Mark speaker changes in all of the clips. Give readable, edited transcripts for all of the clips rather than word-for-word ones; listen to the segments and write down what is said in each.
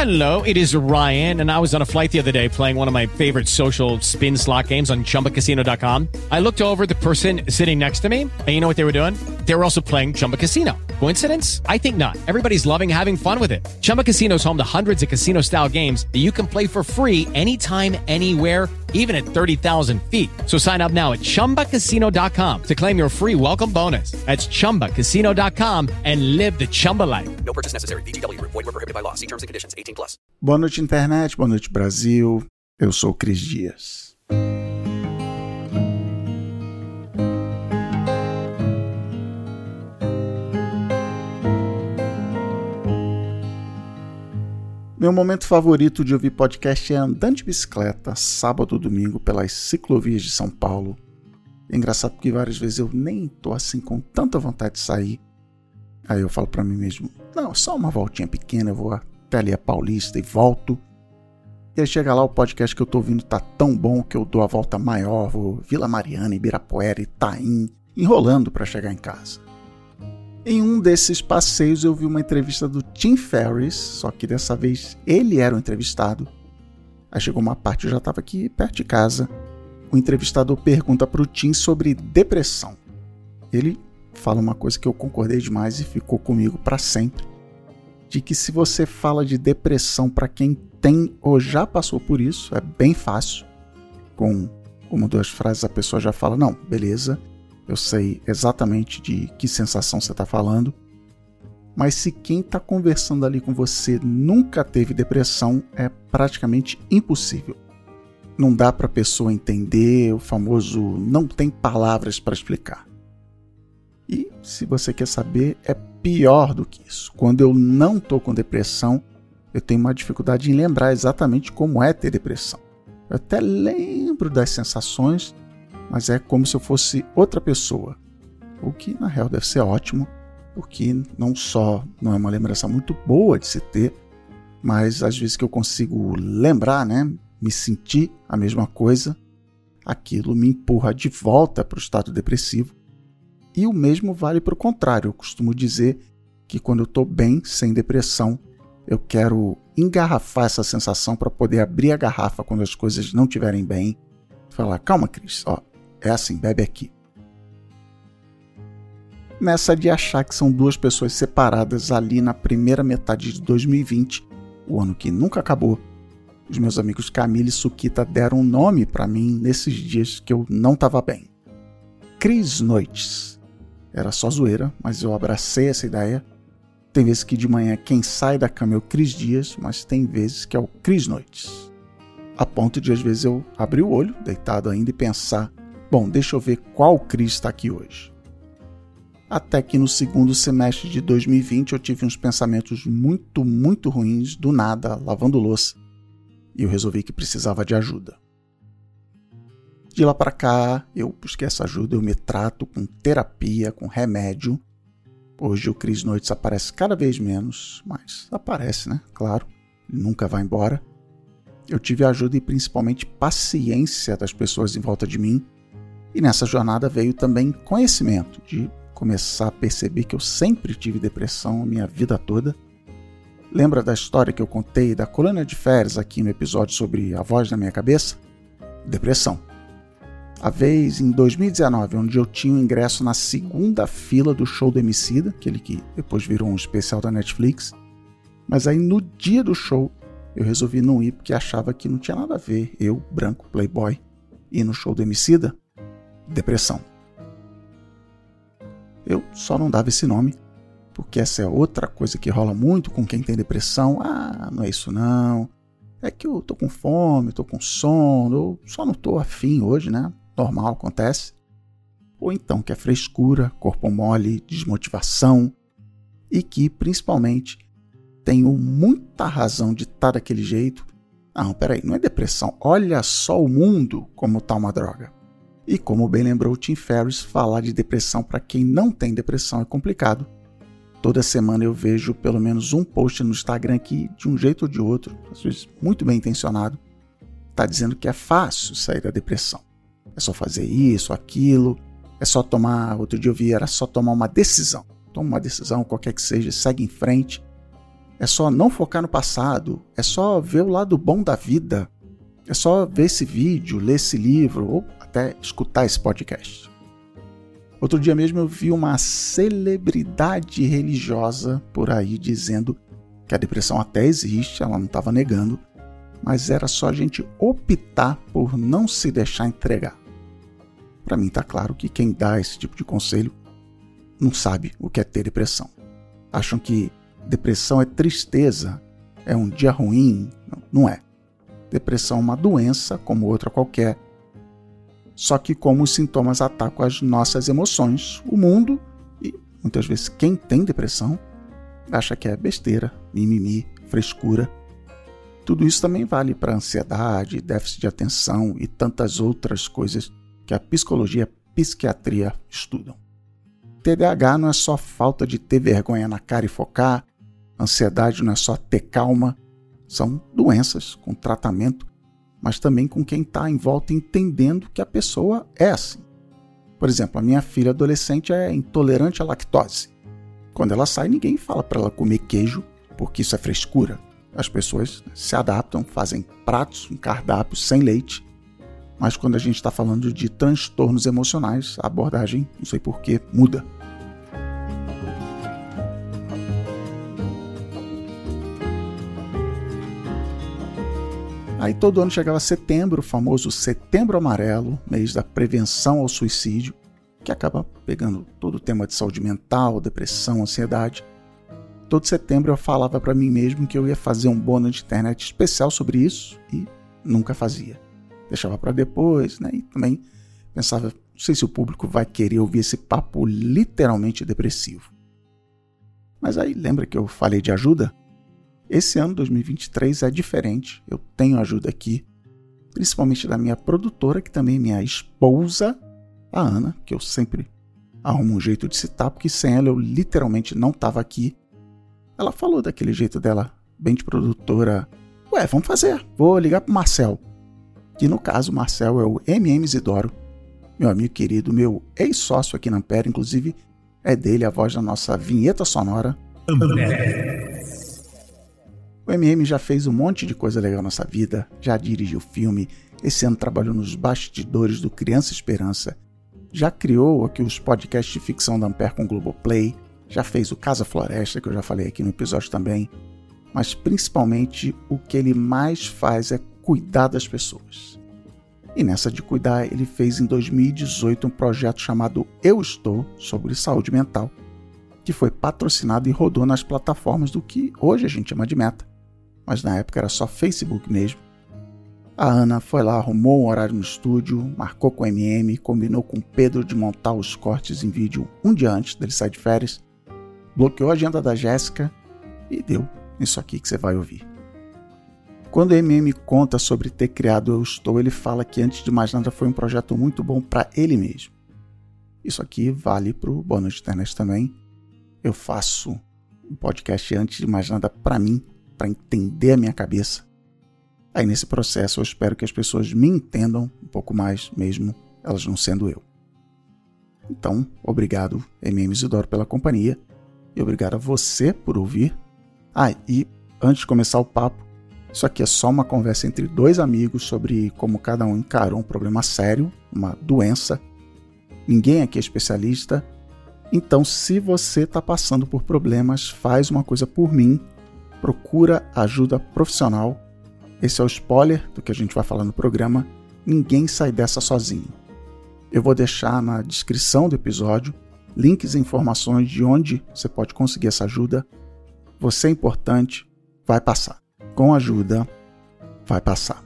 Speaker 1: Hello, it is Ryan, and I was on a flight the other day playing one of my favorite social spin slot games on ChumbaCasino.com. I looked over at the person sitting next to me, and you know what they were doing? They were also playing Chumba Casino. Coincidence? I think not. Everybody's loving having fun with it. Chumba Casino is home to hundreds of casino-style games that you can play for free anytime, anywhere, even at 30,000 feet. So sign up now at ChumbaCasino.com to claim your free welcome bonus. That's ChumbaCasino.com and live the Chumba life.
Speaker 2: No purchase necessary. VGW. Void where prohibited by law. See terms and conditions. 18+.
Speaker 3: Boa noite, internet. Boa noite, Brasil. Eu sou o Cris Dias. Meu momento favorito de ouvir podcast é andando de bicicleta, sábado ou domingo, pelas ciclovias de São Paulo. É engraçado porque várias vezes eu nem tô assim com tanta vontade de sair. Aí eu falo pra mim mesmo, não, só uma voltinha pequena, eu vou até ali a Paulista e volto. E aí chega lá, o podcast que eu tô ouvindo tá tão bom que eu dou a volta maior, vou Vila Mariana, Ibirapuera, Itaim, enrolando pra chegar em casa. Em um desses passeios eu vi uma entrevista do Tim Ferriss, só que dessa vez ele era o entrevistado. Aí chegou uma parte, eu já estava aqui perto de casa. O entrevistador pergunta para o Tim sobre depressão. Ele fala uma coisa que eu concordei demais e ficou comigo para sempre. De que se você fala de depressão para quem tem ou já passou por isso, é bem fácil. Com uma ou duas frases a pessoa já fala, não, beleza. Eu sei exatamente de que sensação você está falando, mas se quem está conversando ali com você nunca teve depressão, é praticamente impossível. Não dá para a pessoa entender, o famoso não tem palavras para explicar. E se você quer saber, é pior do que isso. Quando eu não estou com depressão, eu tenho uma dificuldade em lembrar exatamente como é ter depressão. Eu até lembro das sensações, mas é como se eu fosse outra pessoa. O que, na real, deve ser ótimo, porque não só não é uma lembrança muito boa de se ter, mas às vezes que eu consigo lembrar, né, me sentir a mesma coisa, aquilo me empurra de volta para o estado depressivo. E o mesmo vale para o contrário. Eu costumo dizer que quando eu estou bem, sem depressão, eu quero engarrafar essa sensação para poder abrir a garrafa quando as coisas não estiverem bem. Falar, calma, Cris, ó. É assim, bebe aqui. Nessa de achar que são duas pessoas separadas ali na primeira metade de 2020, o ano que nunca acabou, os meus amigos Camila e Suquita deram um nome para mim nesses dias que eu não estava bem. Cris Noites. Era só zoeira, mas eu abracei essa ideia. Tem vezes que de manhã quem sai da cama é o Cris Dias, mas tem vezes que é o Cris Noites. A ponto de às vezes eu abrir o olho, deitado ainda, e pensar, bom, deixa eu ver qual Cris está aqui hoje. Até que no segundo semestre de 2020 eu tive uns pensamentos muito ruins, do nada, lavando louça. E eu resolvi que precisava de ajuda. De lá para cá, eu busquei essa ajuda, eu me trato com terapia, com remédio. Hoje o Cris Noites aparece cada vez menos, mas aparece, né? Claro, ele nunca vai embora. Eu tive ajuda e principalmente paciência das pessoas em volta de mim. E nessa jornada veio também conhecimento, de começar a perceber que eu sempre tive depressão a minha vida toda. Lembra da história que eu contei da colônia de férias aqui no episódio sobre a voz da minha cabeça? Depressão. A vez em 2019, onde eu tinha o ingresso na segunda fila do show do Emicida, aquele que depois virou um especial da Netflix. Mas aí no dia do show, eu resolvi não ir porque achava que não tinha nada a ver, eu, branco, playboy, ir no show do Emicida. Depressão. Eu só não dava esse nome, porque essa é outra coisa que rola muito com quem tem depressão. Ah, não é isso não. É que eu tô com fome, tô com sono, ou só não tô afim hoje, né? Normal, acontece. Ou então que é frescura, corpo mole, desmotivação, e que, principalmente, tenho muita razão de estar daquele jeito. Não, peraí, não é depressão. Olha só o mundo como tá uma droga. E como bem lembrou o Tim Ferriss, falar de depressão para quem não tem depressão é complicado. Toda semana eu vejo pelo menos um post no Instagram que, de um jeito ou de outro, às vezes muito bem intencionado, está dizendo que é fácil sair da depressão. É só fazer isso, aquilo, é só tomar, outro dia eu vi, era só tomar uma decisão. Toma uma decisão, qualquer que seja, segue em frente. é só não focar no passado, é só ver o lado bom da vida, é só ver esse vídeo, ler esse livro ou até escutar esse podcast. Outro dia mesmo eu vi uma celebridade religiosa por aí dizendo que a depressão até existe, ela não estava negando, mas era só a gente optar por não se deixar entregar. Para mim está claro que quem dá esse tipo de conselho não sabe o que é ter depressão. Acham que depressão é tristeza, é um dia ruim. Não é. Depressão é uma doença como outra qualquer, só que como os sintomas atacam as nossas emoções, o mundo, e muitas vezes quem tem depressão acha que é besteira, mimimi, frescura. Tudo isso também vale para ansiedade, déficit de atenção e tantas outras coisas que a psicologia e a psiquiatria estudam. TDAH não é só falta de ter vergonha na cara e focar, ansiedade não é só ter calma, são doenças com tratamento, mas também com quem está em volta entendendo que a pessoa é assim. Por exemplo, a minha filha adolescente é intolerante à lactose. Quando ela sai, ninguém fala para ela comer queijo, porque isso é frescura. As pessoas se adaptam, fazem pratos, um cardápio sem leite, mas quando a gente está falando de transtornos emocionais, a abordagem, não sei porquê, muda. Aí todo ano chegava setembro, o famoso Setembro Amarelo, mês da prevenção ao suicídio, que acaba pegando todo o tema de saúde mental, depressão, ansiedade. Todo setembro eu falava para mim mesmo que eu ia fazer um bônus de internet especial sobre isso e nunca fazia. Deixava para depois, né? E também pensava, não sei se o público vai querer ouvir esse papo literalmente depressivo. Mas aí lembra que eu falei de ajuda? Esse ano, 2023, é diferente. Eu tenho ajuda aqui, principalmente da minha produtora, que também é minha esposa, a Ana, que eu sempre arrumo um jeito de citar, porque sem ela eu literalmente não estava aqui. Ela falou daquele jeito dela, bem de produtora. Ué, vamos fazer. Vou ligar pro Marcel. Que no caso, o Marcel é o MM Isidoro, meu amigo querido, meu ex-sócio aqui na Ampere, inclusive é dele a voz da nossa vinheta sonora. O MM já fez um monte de coisa legal na nossa vida, já dirigiu filme, esse ano trabalhou nos bastidores do Criança Esperança, já criou aqui os podcasts de ficção da Ampere com o Globoplay, já fez o Casa Floresta, que eu já falei aqui no episódio também, mas principalmente o que ele mais faz é cuidar das pessoas. E nessa de cuidar, ele fez em 2018 um projeto chamado Eu Estou, sobre saúde mental, que foi patrocinado e rodou nas plataformas do que hoje a gente chama de Meta, mas na época era só Facebook mesmo. A Ana foi lá, arrumou um horário no estúdio, marcou com o MM, combinou com o Pedro de montar os cortes em vídeo um dia antes dele sair de férias, bloqueou a agenda da Jéssica e deu isso aqui que você vai ouvir. Quando o MM conta sobre ter criado Eu Estou, ele fala que antes de mais nada foi um projeto muito bom para ele mesmo. Isso aqui vale para o bônus de internet também. Eu faço um podcast antes de mais nada para mim, para entender a minha cabeça. Aí nesse processo eu espero que as pessoas me entendam um pouco mais, mesmo elas não sendo eu. Então, obrigado, MM Isidoro, pela companhia. E obrigado a você por ouvir. E antes de começar o papo, isso aqui é só uma conversa entre dois amigos sobre como cada um encarou um problema sério, uma doença. Ninguém aqui é especialista. Então, se você está passando por problemas, faz uma coisa por mim. Procura ajuda profissional. Esse é o spoiler do que a gente vai falar no programa. Ninguém sai dessa sozinho. Eu vou deixar na descrição do episódio links e informações de onde você pode conseguir essa ajuda. Você é importante, vai passar. Com ajuda, vai passar.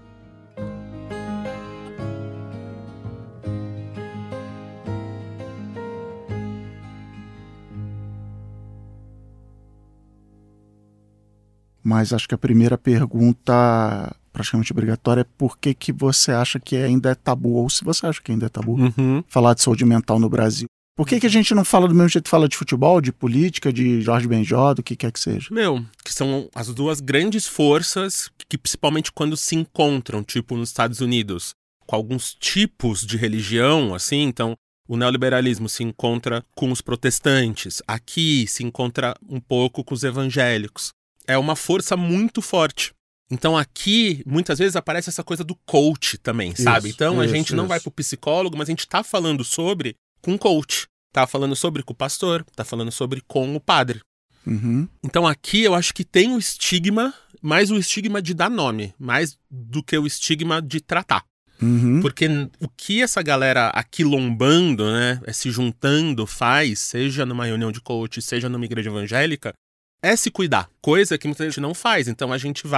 Speaker 3: Mas acho que a primeira pergunta, praticamente obrigatória, é por que você acha que ainda é tabu, ou se você acha que ainda é tabu, falar de saúde mental no Brasil. Por que a gente não fala do mesmo jeito que fala de futebol, de política, de Jorge Benjó, do que quer que seja?
Speaker 4: Que são as duas grandes forças que principalmente quando se encontram, tipo nos Estados Unidos, com alguns tipos de religião, assim, então o neoliberalismo se encontra com os protestantes, aqui se encontra um pouco com os evangélicos. é uma força muito forte. Então aqui, muitas vezes, aparece essa coisa do coach também, sabe? Então a gente não vai pro psicólogo, mas a gente tá falando sobre com o coach. Tá falando sobre com o pastor, tá falando sobre com o padre.
Speaker 3: Uhum.
Speaker 4: Então aqui eu acho que tem o estigma, mais o estigma de dar nome, mais do que o estigma de tratar.
Speaker 3: Uhum.
Speaker 4: Porque o que essa galera aquilombando, né, se juntando faz, seja numa reunião de coach, seja numa igreja evangélica, é se cuidar. Coisa que muita gente não faz. Então a gente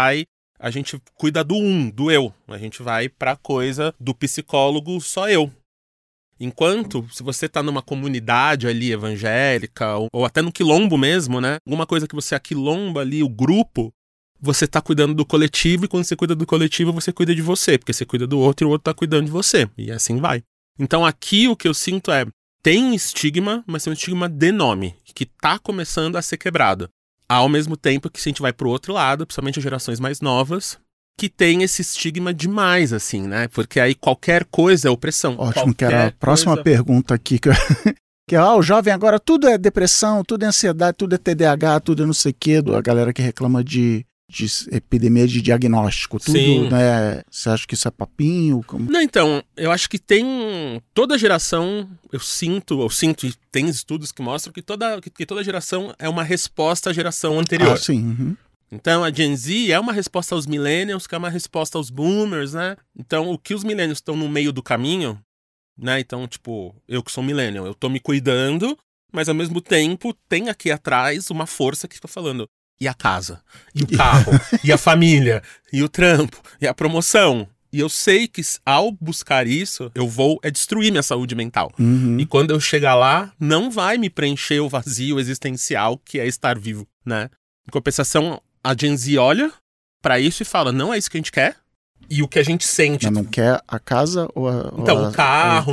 Speaker 4: cuida do eu. A gente vai pra coisa do psicólogo só eu. Enquanto, se você tá numa comunidade ali evangélica, ou até no quilombo mesmo, né? Alguma coisa que você aquilomba ali, o grupo, você tá cuidando do coletivo, e quando você cuida do coletivo, você cuida de você, porque você cuida do outro e o outro tá cuidando de você. E assim vai. Então aqui o que eu sinto tem um estigma, mas tem um estigma de nome, que tá começando a ser quebrado. Ao mesmo tempo que se a gente vai pro outro lado, principalmente as gerações mais novas, que tem esse estigma demais, assim, né? Porque aí qualquer coisa é opressão.
Speaker 3: Ótimo, que era a próxima pergunta aqui. Que o jovem agora tudo é depressão, tudo é ansiedade, tudo é TDAH, tudo é não sei o quê. A galera que reclama de epidemia de diagnóstico, tudo,
Speaker 4: Sim.
Speaker 3: né? Você acha que isso é papinho? Como...
Speaker 4: Não, então, eu acho que tem toda geração, eu sinto e tem estudos que mostram que toda geração é uma resposta à geração anterior.
Speaker 3: Ah, sim. Uhum.
Speaker 4: Então a Gen Z é uma resposta aos millennials, que é uma resposta aos boomers, né? Então o que os millennials estão no meio do caminho, né? Então, tipo, eu que sou millennial, eu tô me cuidando, mas ao mesmo tempo tem aqui atrás uma força que fica falando, e a casa, e o carro, e a família, e o trampo, e a promoção. E eu sei que ao buscar isso, eu vou destruir minha saúde mental.
Speaker 3: Uhum.
Speaker 4: E quando eu chegar lá, não vai me preencher o vazio existencial que é estar vivo, né? Em compensação, a Gen Z olha pra isso e fala, não é isso que a gente quer. E o que a gente sente...
Speaker 3: Mas não quer a casa ou
Speaker 4: Então, o carro...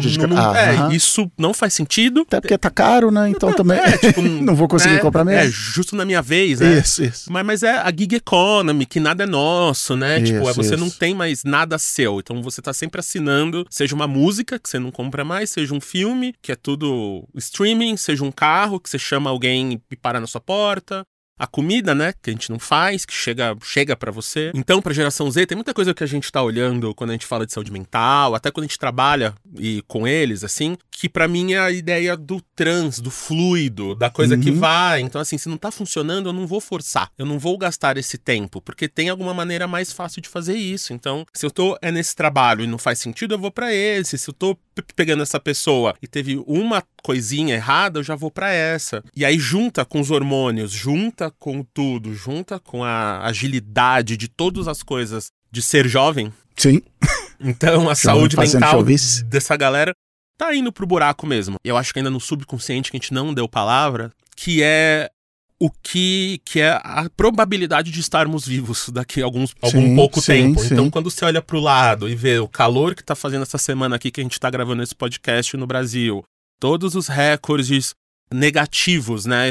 Speaker 4: Isso não faz sentido.
Speaker 3: Até porque tá caro, né? Então também
Speaker 4: tipo,
Speaker 3: não vou conseguir comprar mesmo.
Speaker 4: Justo na minha vez, né?
Speaker 3: Isso.
Speaker 4: Mas é a gig economy, que nada é nosso, né?
Speaker 3: Isso,
Speaker 4: tipo, você
Speaker 3: isso.
Speaker 4: não tem mais nada seu. Então você tá sempre assinando, seja uma música, que você não compra mais, seja um filme, que é tudo streaming, seja um carro, que você chama alguém e para na sua porta. A comida, né, que a gente não faz, que chega pra você. Então, pra geração Z, tem muita coisa que a gente tá olhando quando a gente fala de saúde mental, até quando a gente trabalha com eles, assim, que pra mim é a ideia do do fluido, da coisa que vai. Então, assim, se não tá funcionando, eu não vou forçar. Eu não vou gastar esse tempo, porque tem alguma maneira mais fácil de fazer isso. Então, se eu tô nesse trabalho e não faz sentido, eu vou pra esse. Se eu tô pegando essa pessoa e teve uma coisinha errada, eu já vou pra essa. E aí junta com os hormônios, junta com tudo, junta com a agilidade de todas as coisas de ser jovem.
Speaker 3: Sim.
Speaker 4: Então a saúde mental dessa galera tá indo pro buraco mesmo. Eu acho que ainda no subconsciente que a gente não deu palavra, que é o que é a probabilidade de estarmos vivos daqui a algum pouco tempo.
Speaker 3: Sim.
Speaker 4: Então, quando você olha pro lado e vê o calor que tá fazendo essa semana aqui que a gente tá gravando esse podcast no Brasil, todos os recordes negativos, né,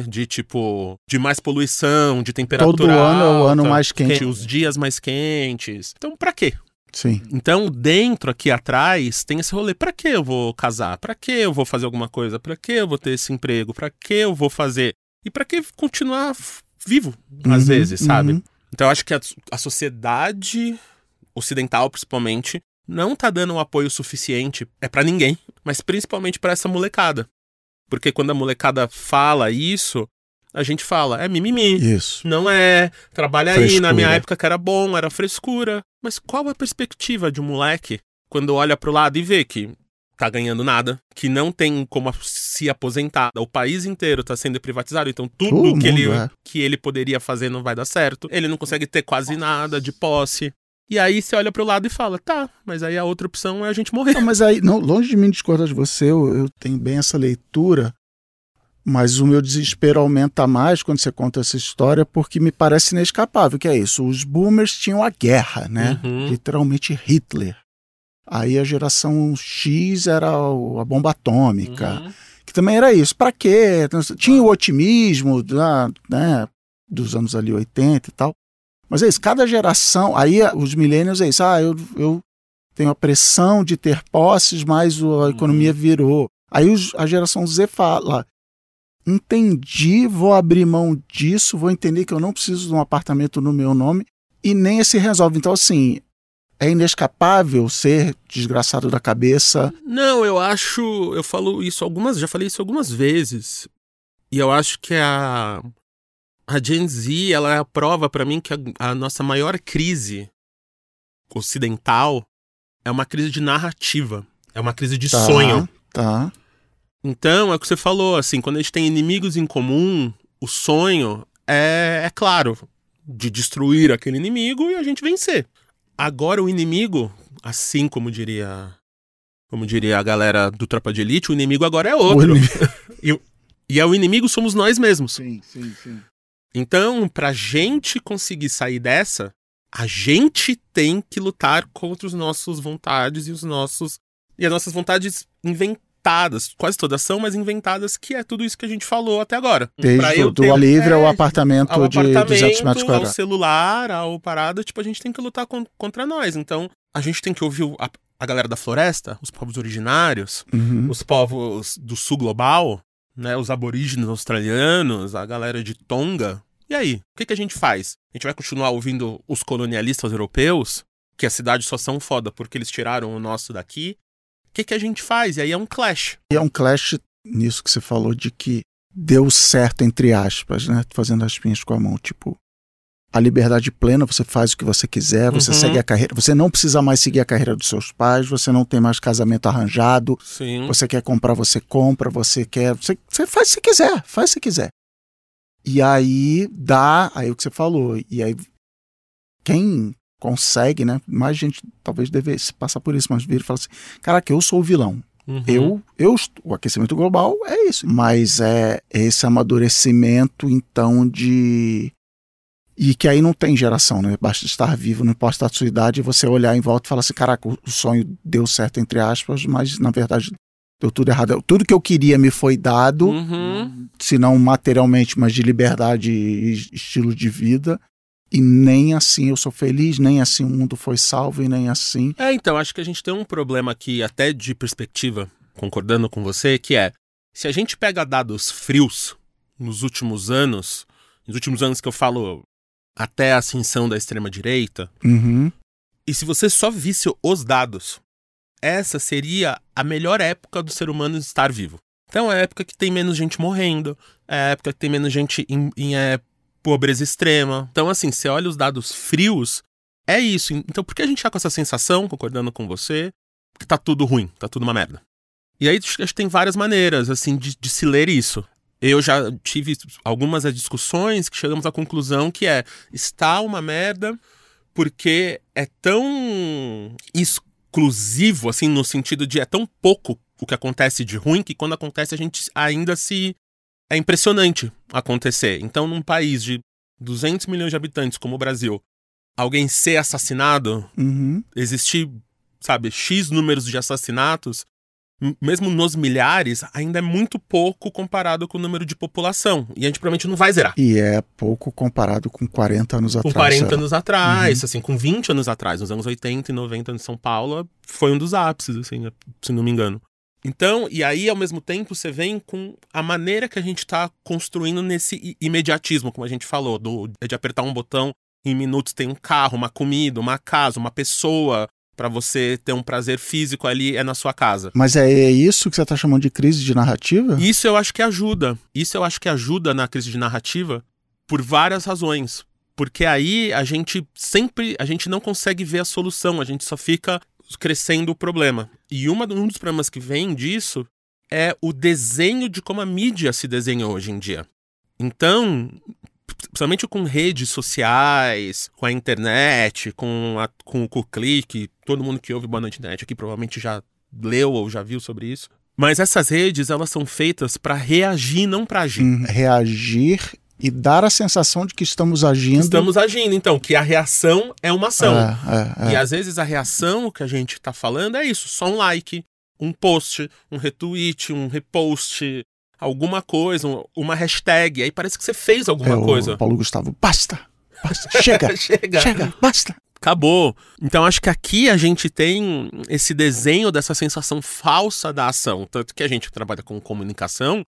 Speaker 4: de mais poluição, de temperatura
Speaker 3: todo ano é o ano
Speaker 4: alta,
Speaker 3: mais quente,
Speaker 4: os dias mais quentes. Então, pra quê?
Speaker 3: Sim.
Speaker 4: Então, dentro aqui atrás, tem esse rolê. Pra que eu vou casar? Pra que eu vou fazer alguma coisa? Pra que eu vou ter esse emprego? Pra que eu vou fazer? E pra que continuar vivo, às vezes, sabe? Então, eu acho que a sociedade ocidental, principalmente, não tá dando um apoio suficiente, pra ninguém, mas principalmente pra essa molecada. Porque quando a molecada fala isso, a gente fala, é mimimi.
Speaker 3: Isso.
Speaker 4: Não é, trabalha
Speaker 3: Frescura.
Speaker 4: aí, na minha época que era bom, era frescura. Mas qual a perspectiva de um moleque quando olha pro lado e vê que tá ganhando nada, que não tem como se aposentar, o país inteiro tá sendo privatizado, então tudo que ele poderia fazer não vai dar certo, ele não consegue ter quase nada de posse. E aí você olha pro lado e fala, tá, mas aí a outra opção é a gente morrer.
Speaker 3: Não, mas aí, não, longe de mim discordar de você, eu tenho bem essa leitura, mas o meu desespero aumenta mais quando você conta essa história, porque me parece inescapável, que é isso, os boomers tinham a guerra, né? Literalmente Hitler. Aí a geração X era a bomba atômica, que também era isso. Pra quê? Tinha o otimismo, né, dos anos ali 80 e tal. Mas é isso, cada geração, aí os millennials é isso, eu tenho a pressão de ter posses, mas a economia virou. Aí a geração Z fala, entendi, vou abrir mão disso, vou entender que eu não preciso de um apartamento no meu nome e nem se resolve. Então, assim, é inescapável ser desgraçado da cabeça.
Speaker 4: Não, já falei isso algumas vezes. E eu acho que a Gen Z, ela é a prova pra mim que a nossa maior crise ocidental é uma crise de narrativa. É uma crise de sonho.
Speaker 3: Tá.
Speaker 4: Então, é o que você falou, assim, quando a gente tem inimigos em comum, o sonho é claro, de destruir aquele inimigo e a gente vencer. Agora o inimigo, assim como diria a galera do Tropa de Elite, o inimigo agora é outro. E o inimigo somos nós mesmos.
Speaker 3: Sim.
Speaker 4: Então, pra gente conseguir sair dessa, a gente tem que lutar contra as nossas vontades e as nossas vontades inventadas. Quase todas são, mas inventadas, que é tudo isso que a gente falou até agora.
Speaker 3: Desde do livre ao apartamento de 200 metros quadrados.
Speaker 4: Ao celular, ao parada, tipo, a gente tem que lutar contra nós. Então, a gente tem que ouvir a galera da floresta, os povos originários, os povos do sul global, né, os aborígenes australianos, a galera de Tonga. E aí, o que a gente faz? A gente vai continuar ouvindo os colonialistas europeus, que as cidades só são foda porque eles tiraram o nosso daqui? O que a gente faz? E aí é um clash.
Speaker 3: E é um clash nisso que você falou de que deu certo, entre aspas, né? Fazendo as pinhas com a mão, tipo, a liberdade plena, você faz o que você quiser, você segue a carreira, você não precisa mais seguir a carreira dos seus pais, você não tem mais casamento arranjado,
Speaker 4: Sim.
Speaker 3: Você quer comprar, você compra, você faz se quiser. E aí aí o que você falou, e aí quem consegue, né, mais gente talvez devesse passar por isso, mas vira e fala assim, caraca, eu sou o vilão. O aquecimento global é isso, mas é esse amadurecimento, então, e que aí não tem geração, né? Basta estar vivo, não importa a sua idade, você olhar em volta e falar assim, caraca, o sonho deu certo, entre aspas, mas na verdade deu tudo errado. Tudo que eu queria me foi dado, se não materialmente, mas de liberdade e estilo de vida, e nem assim eu sou feliz, nem assim o mundo foi salvo, e nem assim...
Speaker 4: Então, acho que a gente tem um problema aqui, até de perspectiva, concordando com você, que é, se a gente pega dados frios nos últimos anos que eu falo até a ascensão da extrema-direita, e se você só visse os dados, essa seria a melhor época do ser humano estar vivo. Então é a época que tem menos gente morrendo, é a época que tem menos gente em pobreza extrema. Então, assim, você olha os dados frios, é isso. Então, por que a gente tá com essa sensação, concordando com você, que tá tudo ruim, tá tudo uma merda? E aí, acho que tem várias maneiras, assim, de se ler isso. Eu já tive algumas discussões que chegamos à conclusão que está uma merda porque é tão exclusivo, assim, no sentido de é tão pouco o que acontece de ruim que quando acontece a gente ainda é impressionante acontecer. Então, num país de 200 milhões de habitantes como o Brasil, alguém ser assassinado, existir, sabe, X números de assassinatos, mesmo nos milhares, ainda é muito pouco comparado com o número de população. E a gente provavelmente não vai zerar.
Speaker 3: E é pouco comparado com 40 anos atrás.
Speaker 4: Com 40 anos atrás, assim, com 20 anos atrás, nos anos 80 e 90 em São Paulo, foi um dos ápices, assim, se não me engano. Então, e aí, ao mesmo tempo, você vem com a maneira que a gente está construindo nesse imediatismo, como a gente falou, de apertar um botão, em minutos tem um carro, uma comida, uma casa, uma pessoa, para você ter um prazer físico ali na sua casa.
Speaker 3: Mas é isso que você está chamando de crise de narrativa?
Speaker 4: Isso eu acho que ajuda. Isso eu acho que ajuda na crise de narrativa por várias razões. Porque aí a gente não consegue ver a solução, a gente só fica crescendo o problema. E um dos problemas que vem disso é o desenho de como a mídia se desenha hoje em dia. Então, principalmente com redes sociais, com a internet, com o clique, todo mundo que ouve Boa Noite Internet aqui provavelmente já leu ou já viu sobre isso. Mas essas redes, elas são feitas para reagir, não para agir.
Speaker 3: Reagir e dar a sensação de que estamos agindo.
Speaker 4: Estamos agindo, então, que a reação é uma ação. E às vezes a reação que a gente está falando é isso, só um like, um post, um retweet, um repost, alguma coisa, uma hashtag, aí parece que você fez alguma coisa.
Speaker 3: Paulo Gustavo, basta, chega, basta.
Speaker 4: Acabou. Então acho que aqui a gente tem esse desenho dessa sensação falsa da ação, tanto que a gente trabalha com comunicação,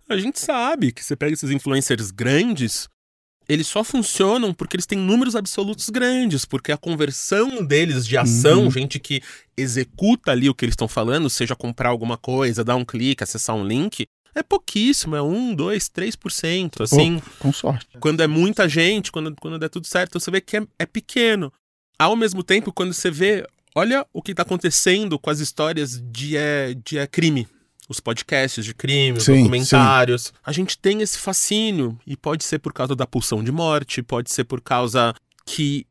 Speaker 4: A gente sabe que você pega esses influencers grandes, eles só funcionam porque eles têm números absolutos grandes, porque a conversão deles de ação, gente que executa ali o que eles estão falando, seja comprar alguma coisa, dar um clique, acessar um link, é pouquíssimo, é 1, 2, 3%, assim.
Speaker 3: Com sorte.
Speaker 4: Quando é muita gente, quando der tudo certo, você vê que é pequeno. Ao mesmo tempo, quando você vê, olha o que está acontecendo com as histórias de crime. Os podcasts de crime, os documentários. A gente tem esse fascínio, e pode ser por causa da pulsão de morte, pode ser por causa que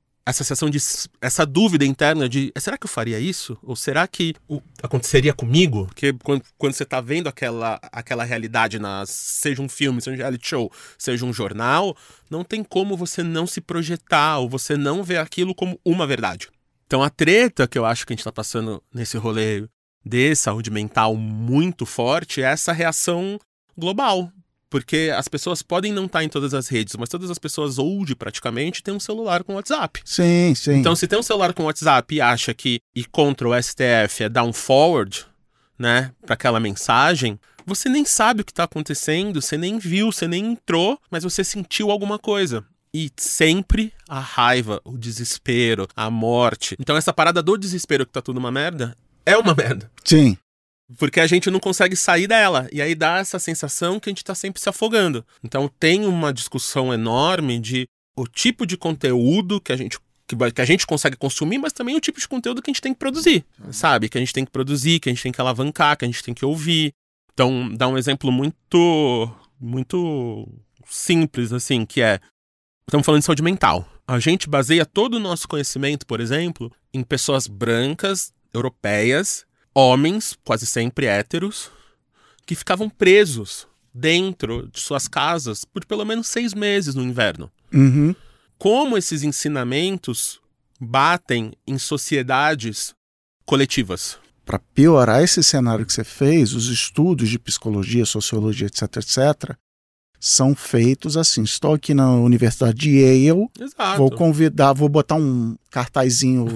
Speaker 4: essa dúvida interna de, será que eu faria isso? Ou será que aconteceria comigo? Porque quando você está vendo aquela realidade, seja um filme, seja um reality show, seja um jornal, não tem como você não se projetar, ou você não ver aquilo como uma verdade. Então a treta que eu acho que a gente está passando nesse rolê de saúde mental muito forte é essa reação global. Porque as pessoas podem não estar em todas as redes, mas todas as pessoas hoje praticamente têm um celular com WhatsApp.
Speaker 3: Sim.
Speaker 4: Então se tem um celular com WhatsApp e acha que ir contra o STF é dar um forward, né, para aquela mensagem, você nem sabe o que está acontecendo, você nem viu, você nem entrou, mas você sentiu alguma coisa. E sempre a raiva, o desespero, a morte. Então essa parada do desespero que tá tudo uma merda, é uma merda.
Speaker 3: Sim.
Speaker 4: Porque a gente não consegue sair dela. E aí dá essa sensação que a gente tá sempre se afogando. Então tem uma discussão enorme de o tipo de conteúdo que a gente consegue consumir, mas também o tipo de conteúdo que a gente tem que produzir. Sabe? Que a gente tem que produzir, que a gente tem que alavancar, que a gente tem que ouvir. Então dá um exemplo muito, muito simples, assim, que é... Estamos falando de saúde mental. A gente baseia todo o nosso conhecimento, por exemplo, em pessoas brancas, europeias, homens, quase sempre héteros, que ficavam presos dentro de suas casas por pelo menos 6 meses no inverno. Como esses ensinamentos batem em sociedades coletivas?
Speaker 3: Para piorar esse cenário que você fez, os estudos de psicologia, sociologia, etc., são feitos assim. Estou aqui na Universidade de Yale,
Speaker 4: Exato.
Speaker 3: vou botar um cartazinho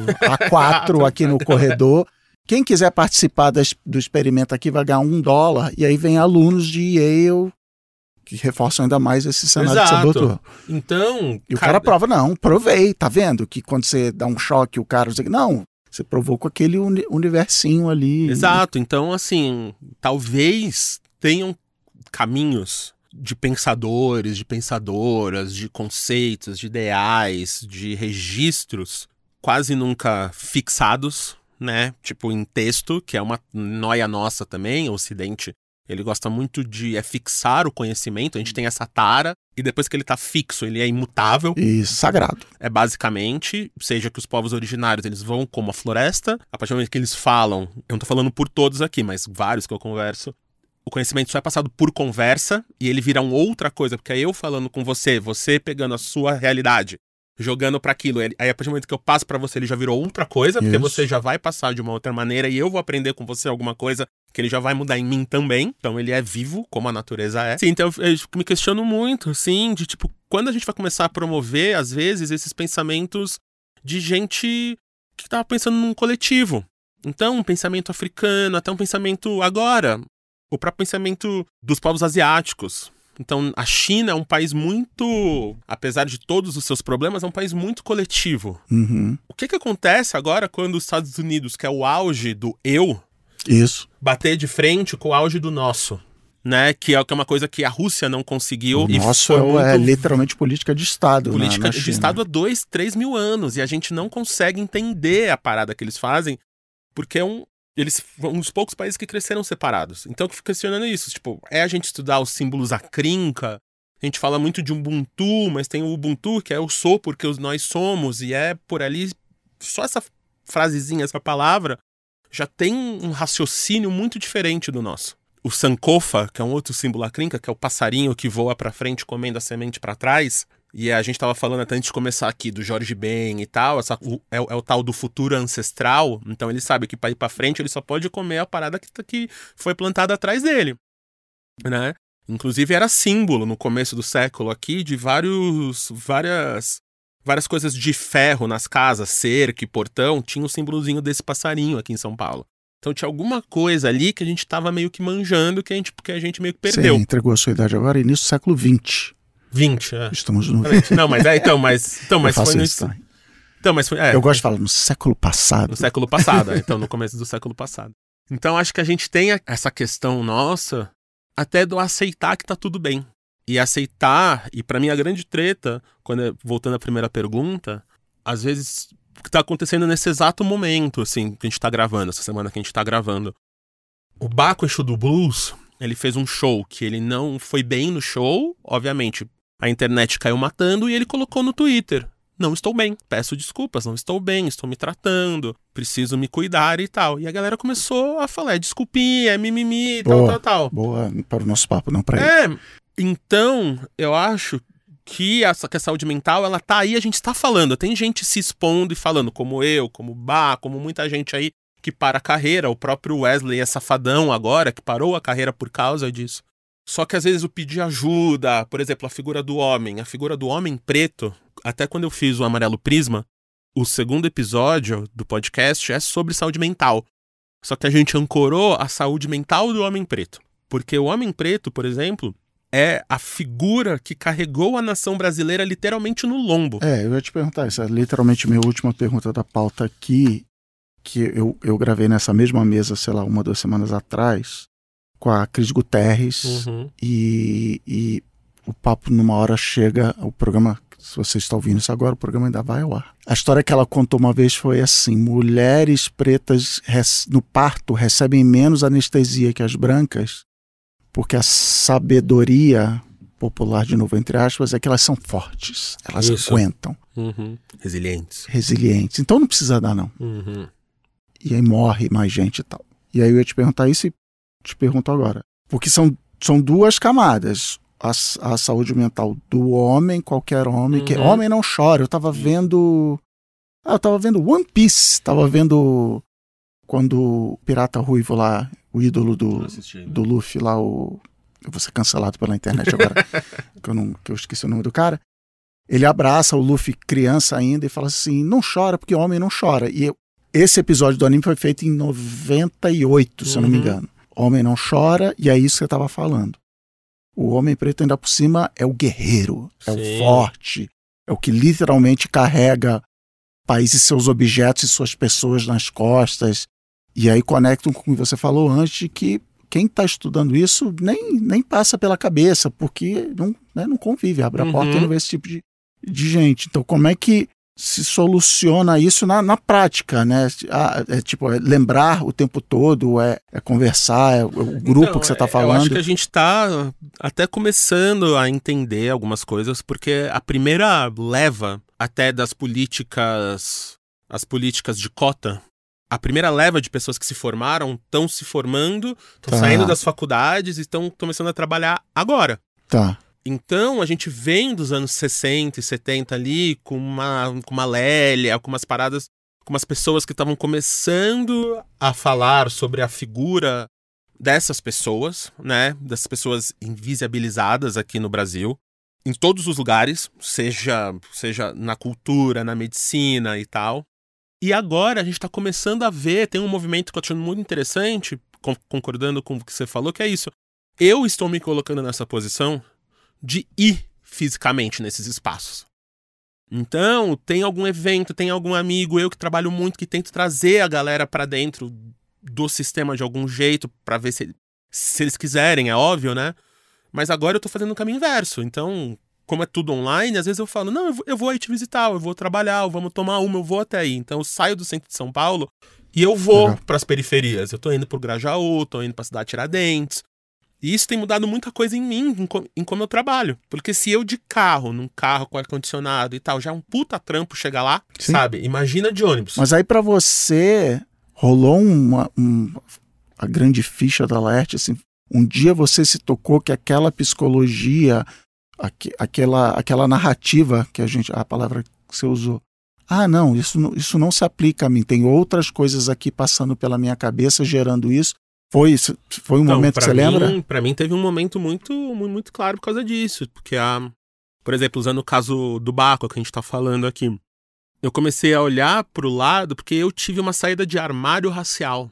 Speaker 3: A4 aqui no corredor. Quem quiser participar do experimento aqui vai ganhar $1, e aí vem alunos de Yale que reforçam ainda mais esse cenário que você botou.
Speaker 4: Então...
Speaker 3: E o cara prova, não, provei, tá vendo? Que quando você dá um choque, o cara diz, não, você provou com aquele universinho ali.
Speaker 4: Exato, então assim, talvez tenham caminhos de pensadores, de pensadoras, de conceitos, de ideais, de registros quase nunca fixados, né? Tipo em texto, que é uma noia nossa também, o Ocidente, ele gosta muito de fixar o conhecimento, a gente tem essa tara, e depois que ele tá fixo, ele é imutável.
Speaker 3: E sagrado.
Speaker 4: É basicamente, seja que os povos originários, eles vão como a floresta, a partir do momento que eles falam, eu não tô falando por todos aqui, mas vários que eu converso, o conhecimento só é passado por conversa e ele vira uma outra coisa, porque é eu falando com você, você pegando a sua realidade, jogando pra aquilo. Aí a partir do momento que eu passo pra você, ele já virou outra coisa, porque você já vai passar de uma outra maneira e eu vou aprender com você alguma coisa que ele já vai mudar em mim também. Então ele é vivo, como a natureza é. Sim, então eu me questiono muito, assim, de tipo, quando a gente vai começar a promover, às vezes, esses pensamentos de gente que tava pensando num coletivo. Então, um pensamento africano, até um pensamento agora... O próprio pensamento dos povos asiáticos. Então, a China é um país muito, apesar de todos os seus problemas, é um país muito coletivo. O que acontece agora quando os Estados Unidos, que é o auge do eu, bater de frente com o auge do nosso? Né? Que é uma coisa que a Rússia não conseguiu.
Speaker 3: O nosso é literalmente política de Estado.
Speaker 4: Política
Speaker 3: de
Speaker 4: Estado há 2, 3 mil anos. E a gente não consegue entender a parada que eles fazem, porque eles são um dos poucos países que cresceram separados. Então eu fico questionando isso. Tipo, a gente estudar os símbolos acrinca, a gente fala muito de Ubuntu, mas tem o Ubuntu, que é eu sou porque nós somos, e é por ali, só essa frasezinha, essa palavra, já tem um raciocínio muito diferente do nosso. O Sankofa, que é um outro símbolo acrinca, que é o passarinho que voa pra frente comendo a semente pra trás, e a gente tava falando até antes de começar aqui do Jorge Ben e tal, é o tal do futuro ancestral, então ele sabe que para ir para frente ele só pode comer a parada que foi plantada atrás dele, né? Inclusive era símbolo no começo do século aqui de várias coisas de ferro nas casas, cerca e portão, tinha o símbolozinho desse passarinho aqui em São Paulo. Então tinha alguma coisa ali que a gente tava meio que manjando, que a gente meio que perdeu.
Speaker 3: Você entregou a sua idade agora, início do século XX.
Speaker 4: 20, é.
Speaker 3: Estamos no...
Speaker 4: Não, mas mas
Speaker 3: faço
Speaker 4: foi no...
Speaker 3: isso também.
Speaker 4: Então, mas foi...
Speaker 3: Eu gosto de falar no século passado.
Speaker 4: No século passado, então no começo do século passado. Então acho que a gente tem essa questão nossa até do aceitar que tá tudo bem. E aceitar, e pra mim a grande treta, voltando à primeira pergunta, às vezes o que tá acontecendo nesse exato momento, assim, que a gente tá gravando, essa semana que a gente tá gravando. O Baco Exu do Blues, ele fez um show que ele não foi bem no show, obviamente a internet caiu matando, e ele colocou no Twitter: não estou bem, peço desculpas, não estou bem, estou me tratando, preciso me cuidar e tal. E a galera começou a falar, desculpinha, é mimimi, tal.
Speaker 3: Boa, para o nosso papo, não para ele.
Speaker 4: Então, eu acho que a saúde mental, ela tá aí, a gente está falando. Tem gente se expondo e falando, como eu, como o Bá, como muita gente aí que para a carreira. O próprio Wesley é safadão agora, que parou a carreira por causa disso. Só que às vezes o pedir ajuda, por exemplo, a figura do homem preto, até quando eu fiz o Amarelo Prisma, o segundo episódio do podcast é sobre saúde mental. Só que a gente ancorou a saúde mental do homem preto. Porque o homem preto, por exemplo, é a figura que carregou a nação brasileira literalmente no lombo.
Speaker 3: Eu ia te perguntar, essa é literalmente minha última pergunta da pauta aqui, que eu gravei nessa mesma mesa, sei lá, 1 ou 2 semanas atrás, com a Cris Guterres, e o papo numa hora chega, o programa, se você está ouvindo isso agora, o programa ainda vai ao ar. A história que ela contou uma vez foi assim: mulheres pretas no parto recebem menos anestesia que as brancas, porque a sabedoria popular, de novo, entre aspas, é que elas são fortes, elas aguentam. Resilientes. Então não precisa dar, não. E aí morre mais gente e tal. E aí eu ia te perguntar isso e te pergunto agora. Porque são 2 camadas. A saúde mental do homem, qualquer homem, que homem não chora. Eu tava vendo One Piece, tava vendo quando o Pirata Ruivo lá, o ídolo do Luffy lá, eu vou ser cancelado pela internet agora, que eu esqueci o nome do cara. Ele abraça o Luffy criança ainda e fala assim: não chora, porque homem não chora. E esse episódio do anime foi feito em 98, se eu não me engano. Homem não chora, e é isso que eu tava falando. O homem preto, ainda por cima, é o guerreiro, é o forte, é o que literalmente carrega o país e seus objetos e suas pessoas nas costas. E aí conectam com o que você falou antes, de que quem está estudando isso nem passa pela cabeça, porque não convive, abre a porta e não vê esse tipo de gente. Então, como é que se soluciona isso na prática, né? Lembrar o tempo todo, é conversar, é o grupo que você está falando.
Speaker 4: Eu acho que a gente está até começando a entender algumas coisas, porque a primeira leva até das políticas, as políticas de cota, a primeira leva de pessoas que se formaram estão se formando, estão saindo das faculdades e estão começando a trabalhar agora.
Speaker 3: Tá.
Speaker 4: Então, a gente vem dos anos 60 e 70 ali, com uma Lélia, com umas paradas, com umas pessoas que estavam começando a falar sobre a figura dessas pessoas, né? Dessas pessoas invisibilizadas aqui no Brasil, em todos os lugares, seja na cultura, na medicina e tal. E agora a gente está começando a ver, tem um movimento que eu tô achando muito interessante, concordando com o que você falou, que é isso. Eu estou me colocando nessa posição de ir fisicamente nesses espaços. Então, tem algum evento, tem algum amigo, eu que trabalho muito, que tento trazer a galera pra dentro do sistema de algum jeito, pra ver se eles quiserem, é óbvio, né? Mas agora eu tô fazendo o caminho inverso. Então, como é tudo online, às vezes eu falo, não, eu vou aí te visitar, eu vou trabalhar, vamos tomar uma, eu vou até aí. Então, eu saio do centro de São Paulo e eu vou pras periferias. Eu tô indo pro Grajaú, tô indo pra cidade Tiradentes. E isso tem mudado muita coisa em mim, em como eu trabalho. Porque se eu de carro, num carro com ar-condicionado e tal, já é um puta trampo chegar lá, sabe? Imagina de ônibus.
Speaker 3: Mas aí pra você, rolou a grande ficha da Laerte, assim, um dia você se tocou que aquela psicologia, aquela narrativa, a palavra que você usou, não, isso não se aplica a mim, tem outras coisas aqui passando pela minha cabeça, gerando isso. Foi um momento que você lembra?
Speaker 4: Pra mim teve um momento muito, muito claro por causa disso. Porque, por exemplo, usando o caso do Baco que a gente tá falando aqui. eu comecei a olhar pro lado porque eu tive uma saída de armário racial.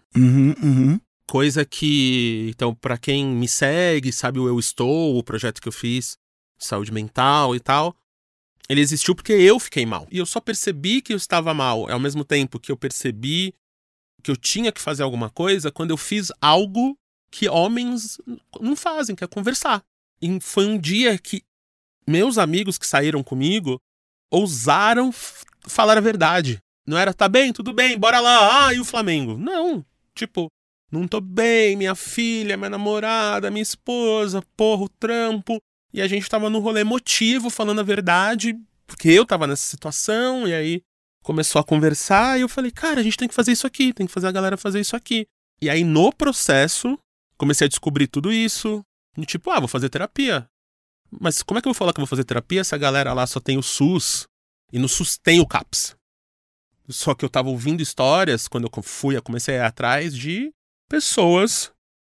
Speaker 4: Coisa que, então, pra quem me segue, sabe o Eu Estou, o projeto que eu fiz, saúde mental e tal, ele existiu porque eu fiquei mal. E eu só percebi que eu estava mal, ao mesmo tempo que eu percebi que eu tinha que fazer alguma coisa, quando eu fiz algo que homens não fazem, que é conversar. E foi um dia que meus amigos que saíram comigo ousaram falar a verdade. Não era, tá bem, tudo bem, bora lá, e o Flamengo? Não, tipo, não tô bem, minha filha, minha namorada, minha esposa, porra, o trampo. E a gente tava num rolê emotivo, falando a verdade, porque eu tava nessa situação, e aí começou a conversar, e eu falei, cara, a gente tem que fazer isso aqui, tem que fazer a galera fazer isso aqui. E aí, no processo, comecei a descobrir tudo isso, e tipo, vou fazer terapia. Mas como é que eu vou falar que eu vou fazer terapia se a galera lá só tem o SUS, e no SUS tem o CAPS? Só que eu tava ouvindo histórias, quando eu comecei a ir atrás de pessoas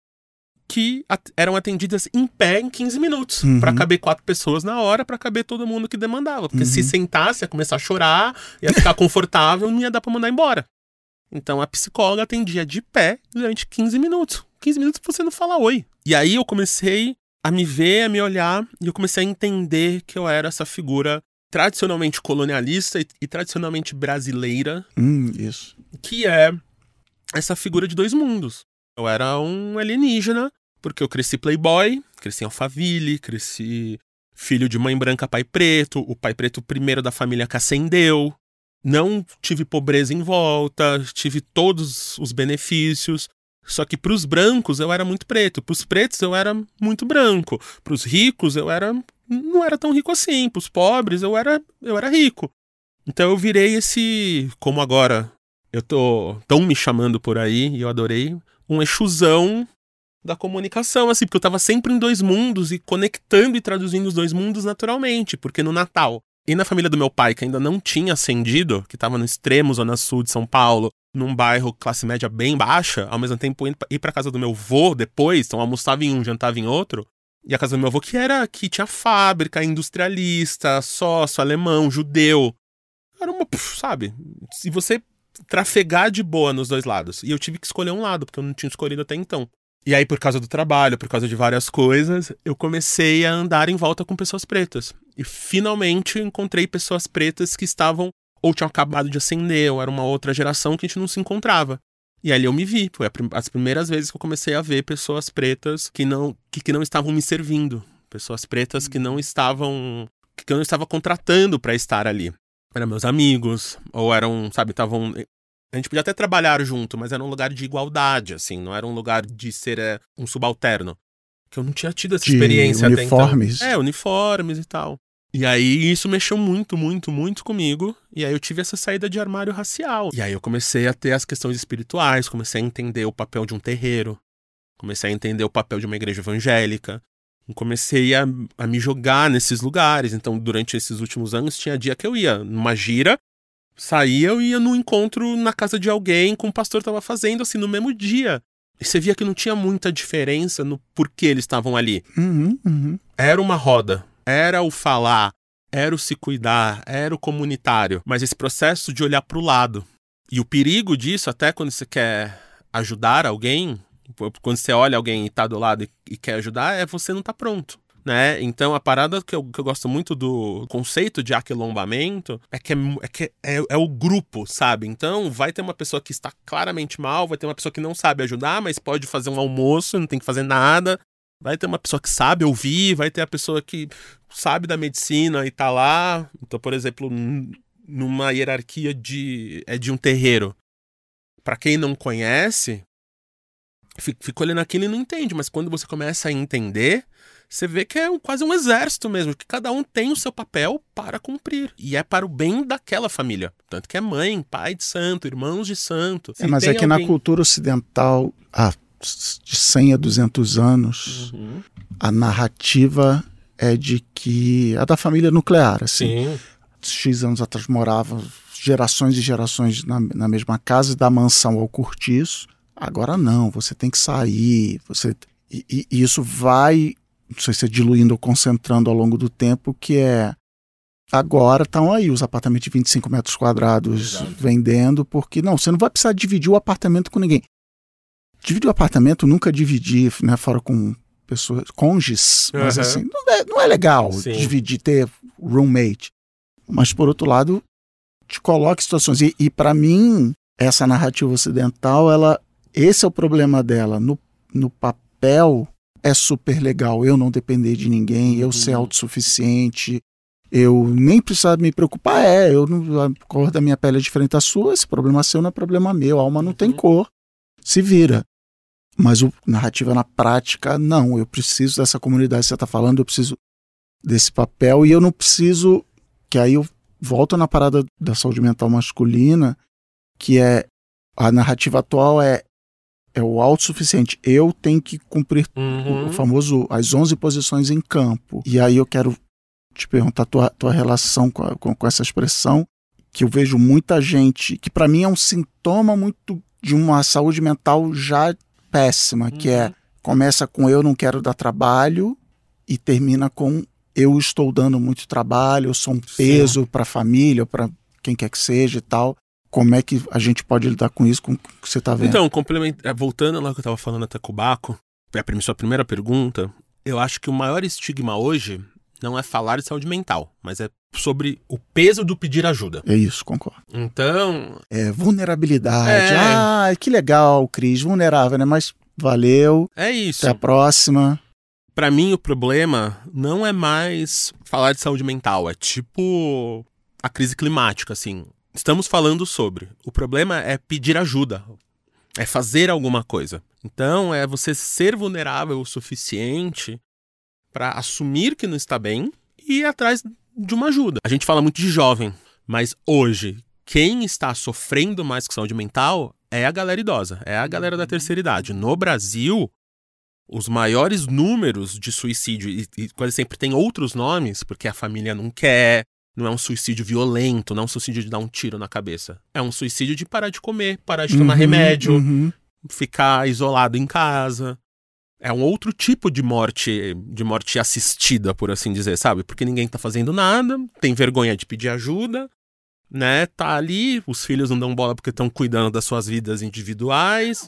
Speaker 4: que eram atendidas em pé em 15 minutos. Pra caber 4 pessoas na hora, pra caber todo mundo que demandava. Porque se sentasse, ia começar a chorar, ia ficar confortável, não ia dar pra mandar embora. Então a psicóloga atendia de pé durante 15 minutos. 15 minutos pra você não falar oi. E aí eu comecei a me ver, a me olhar, e eu comecei a entender que eu era essa figura tradicionalmente colonialista e tradicionalmente brasileira.
Speaker 3: Isso.
Speaker 4: Que é essa figura de 2 mundos. Eu era um alienígena, porque eu cresci playboy, cresci em Alphaville, cresci filho de mãe branca, pai preto, o pai preto primeiro da família que ascendeu, não tive pobreza em volta, tive todos os benefícios, só que pros brancos eu era muito preto, pros pretos eu era muito branco, pros ricos eu não era tão rico assim, pros pobres eu era rico. Então eu virei esse, como agora tão me chamando por aí, e eu adorei, um exusão da comunicação, assim, porque eu tava sempre em 2 mundos e conectando e traduzindo os 2 mundos naturalmente, porque no Natal e na família do meu pai, que ainda não tinha ascendido, que tava no extremo zona sul de São Paulo, num bairro classe média bem baixa, ao mesmo tempo ir pra casa do meu avô depois, então almoçava em um, jantava em outro, e a casa do meu avô que tinha fábrica, industrialista, sócio, alemão, judeu, era uma, sabe, se você trafegar de boa nos 2 lados. E eu tive que escolher um lado, porque eu não tinha escolhido até então. E aí, por causa do trabalho, por causa de várias coisas, eu comecei a andar em volta com pessoas pretas. E finalmente encontrei pessoas pretas que estavam, ou tinham acabado de ascender, ou era uma outra geração que a gente não se encontrava. E ali eu me vi. Foi as primeiras vezes que eu comecei a ver pessoas pretas que não estavam me servindo. Pessoas pretas que eu não estava contratando para estar ali. Eram meus amigos, ou eram, sabe, estavam... A gente podia até trabalhar junto, mas era um lugar de igualdade, assim, não era um lugar de ser um subalterno. Que eu não tinha tido essa experiência até então.
Speaker 3: Uniformes.
Speaker 4: Uniformes e tal. E aí isso mexeu muito, muito, muito comigo. E aí eu tive essa saída de armário racial. E aí eu comecei a ter as questões espirituais, comecei a entender o papel de um terreiro, comecei a entender o papel de uma igreja evangélica. Comecei a me jogar nesses lugares. Então, durante esses últimos anos, tinha dia que eu ia numa gira, saía, eu ia num encontro na casa de alguém com o pastor estava fazendo, assim, no mesmo dia. E você via que não tinha muita diferença no porquê eles estavam ali. Era uma roda, era o falar, era o se cuidar, era o comunitário. Mas esse processo de olhar para o lado. E o perigo disso, até quando você quer ajudar alguém... Quando você olha alguém e tá do lado e quer ajudar, você não tá pronto, né? Então a parada que eu gosto muito do conceito de aquilombamento é o grupo, sabe? Então vai ter uma pessoa que está claramente mal, vai ter uma pessoa que não sabe ajudar, mas pode fazer um almoço, não tem que fazer nada. Vai ter uma pessoa que sabe ouvir, vai ter a pessoa que sabe da medicina e tá lá. Então, por exemplo, numa hierarquia de um terreiro. Para quem não conhece... Fica olhando aquilo e não entende, mas quando você começa a entender, você vê que é quase um exército mesmo, que cada um tem o seu papel para cumprir. E é para o bem daquela família. Tanto que é mãe, pai de santo, irmãos de santo.
Speaker 3: Mas é que na cultura ocidental, há de 100 a 200 anos, a narrativa é de que... é da família nuclear, assim.
Speaker 4: Sim.
Speaker 3: X anos atrás moravam gerações e gerações na mesma casa, da mansão ao cortiço. Agora não, você tem que sair, e isso vai, não sei se é diluindo ou concentrando ao longo do tempo, que é Agora estão aí os apartamentos de 25 metros quadrados vendendo, porque não, você não vai precisar dividir o apartamento com ninguém. Dividir o apartamento, nunca dividi, né, fora com pessoas, cônjuges, mas assim, não é legal dividir, ter roommate. Mas, por outro lado, te coloca em situações. E para mim, essa narrativa ocidental, esse é o problema dela. No papel, é super legal eu não depender de ninguém, eu ser autossuficiente, eu nem precisar me preocupar. A cor da minha pele é diferente da sua, esse problema seu não é problema meu, a alma não tem cor, se vira. Mas narrativa na prática, não, eu preciso dessa comunidade que você está falando, eu preciso desse papel, e eu não preciso, que aí eu volto na parada da saúde mental masculina, que é, a narrativa atual é o autossuficiente, eu tenho que cumprir o famoso, as 11 posições em campo. E aí eu quero te perguntar tua relação com essa expressão, que eu vejo muita gente, que para mim é um sintoma muito de uma saúde mental já péssima, que começa com eu não quero dar trabalho e termina com eu estou dando muito trabalho, eu sou um peso para a família, para quem quer que seja e tal. Como é que a gente pode lidar com isso, com o que você está vendo?
Speaker 4: Então, voltando lá que eu estava falando até com o Baco, sua primeira pergunta, eu acho que o maior estigma hoje não é falar de saúde mental, mas é sobre o peso do pedir ajuda.
Speaker 3: É isso, concordo.
Speaker 4: Então...
Speaker 3: vulnerabilidade. Que legal, Cris, vulnerável, né? Mas valeu.
Speaker 4: É isso.
Speaker 3: Até a próxima.
Speaker 4: Pra mim, o problema não é mais falar de saúde mental, é tipo a crise climática, assim. Estamos falando sobre. O problema é pedir ajuda, é fazer alguma coisa. Então, é você ser vulnerável o suficiente para assumir que não está bem e ir atrás de uma ajuda. A gente fala muito de jovem, mas hoje, quem está sofrendo mais com saúde mental é a galera idosa, é a galera da terceira idade. No Brasil, os maiores números de suicídio, e quase sempre tem outros nomes, porque a família não quer, não é um suicídio violento, não é um suicídio de dar um tiro na cabeça. É um suicídio de parar de comer, parar de tomar remédio, ficar isolado em casa. É um outro tipo de morte assistida, por assim dizer, sabe? Porque ninguém tá fazendo nada, tem vergonha de pedir ajuda, né? Tá ali, os filhos não dão bola porque estão cuidando das suas vidas individuais.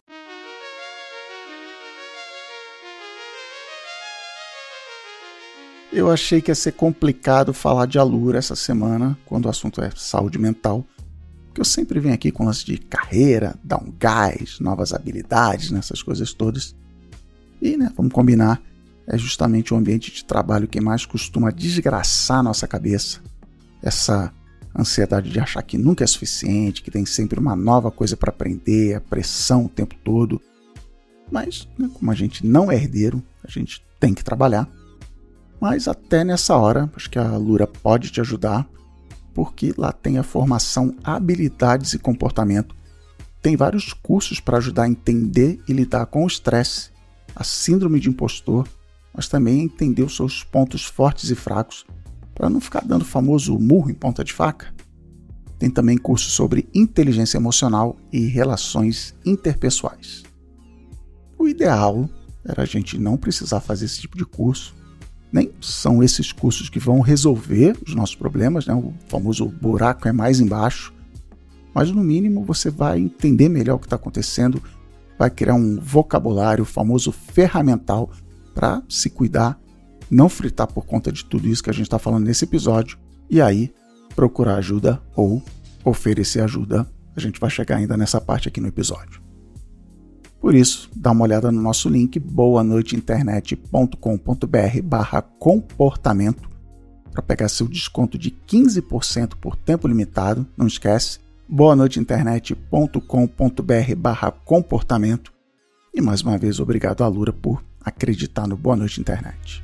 Speaker 3: Eu achei que ia ser complicado falar de Alura essa semana, quando o assunto é saúde mental, porque eu sempre venho aqui com lance de carreira, dar um gás, novas habilidades, nessas coisas todas. E, né, vamos combinar, é justamente o ambiente de trabalho que mais costuma desgraçar a nossa cabeça. Essa ansiedade de achar que nunca é suficiente, que tem sempre uma nova coisa para aprender, a pressão o tempo todo. Mas, né, como a gente não é herdeiro, a gente tem que trabalhar. Mas até nessa hora, acho que a Alura pode te ajudar, porque lá tem a formação Habilidades e Comportamento. Tem vários cursos para ajudar a entender e lidar com o estresse, a síndrome de impostor, mas também entender os seus pontos fortes e fracos, para não ficar dando o famoso murro em ponta de faca. Tem também curso sobre inteligência emocional e relações interpessoais. O ideal era a gente não precisar fazer esse tipo de curso, nem são esses cursos que vão resolver os nossos problemas, né? O famoso buraco é mais embaixo, mas no mínimo você vai entender melhor o que está acontecendo, vai criar um vocabulário, o famoso ferramental, para se cuidar, não fritar por conta de tudo isso que a gente está falando nesse episódio, e aí procurar ajuda ou oferecer ajuda. A gente vai chegar ainda nessa parte aqui no episódio. Por isso, dá uma olhada no nosso link boanoiteinternet.com.br/comportamento para pegar seu desconto de 15% por tempo limitado. Não esquece, boanoiteinternet.com.br/comportamento. E mais uma vez, obrigado a Alura por acreditar no Boa Noite Internet.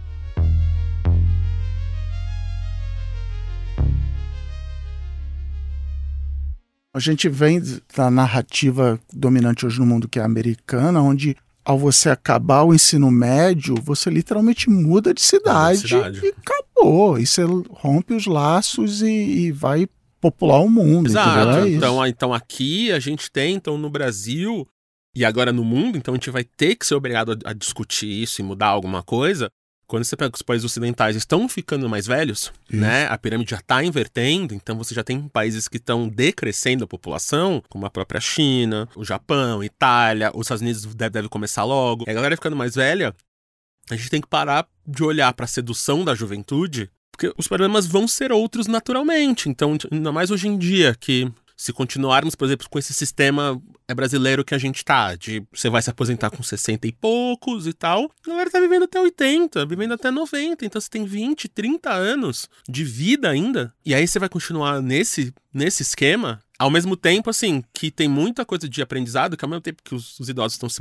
Speaker 3: A gente vem da narrativa dominante hoje no mundo, que é a americana, onde ao você acabar o ensino médio, você literalmente muda de cidade. E acabou. E você rompe os laços e vai popular o mundo.
Speaker 4: Exato. Então aqui a gente tem, então no Brasil e agora no mundo, então a gente vai ter que ser obrigado a discutir isso e mudar alguma coisa. Quando você pega que os países ocidentais estão ficando mais velhos, né? A pirâmide já está invertendo, então você já tem países que estão decrescendo a população, como a própria China, o Japão, Itália, os Estados Unidos deve começar logo. E a galera ficando mais velha, a gente tem que parar de olhar para a sedução da juventude, porque os problemas vão ser outros naturalmente. Então, ainda mais hoje em dia, que se continuarmos, por exemplo, com esse sistema brasileiro que a gente tá, de você vai se aposentar com 60 e poucos e tal, a galera tá vivendo até 80, vivendo até 90, então você tem 20, 30 anos de vida ainda, e aí você vai continuar nesse esquema, ao mesmo tempo, assim, que tem muita coisa de aprendizado, que ao mesmo tempo que os idosos estão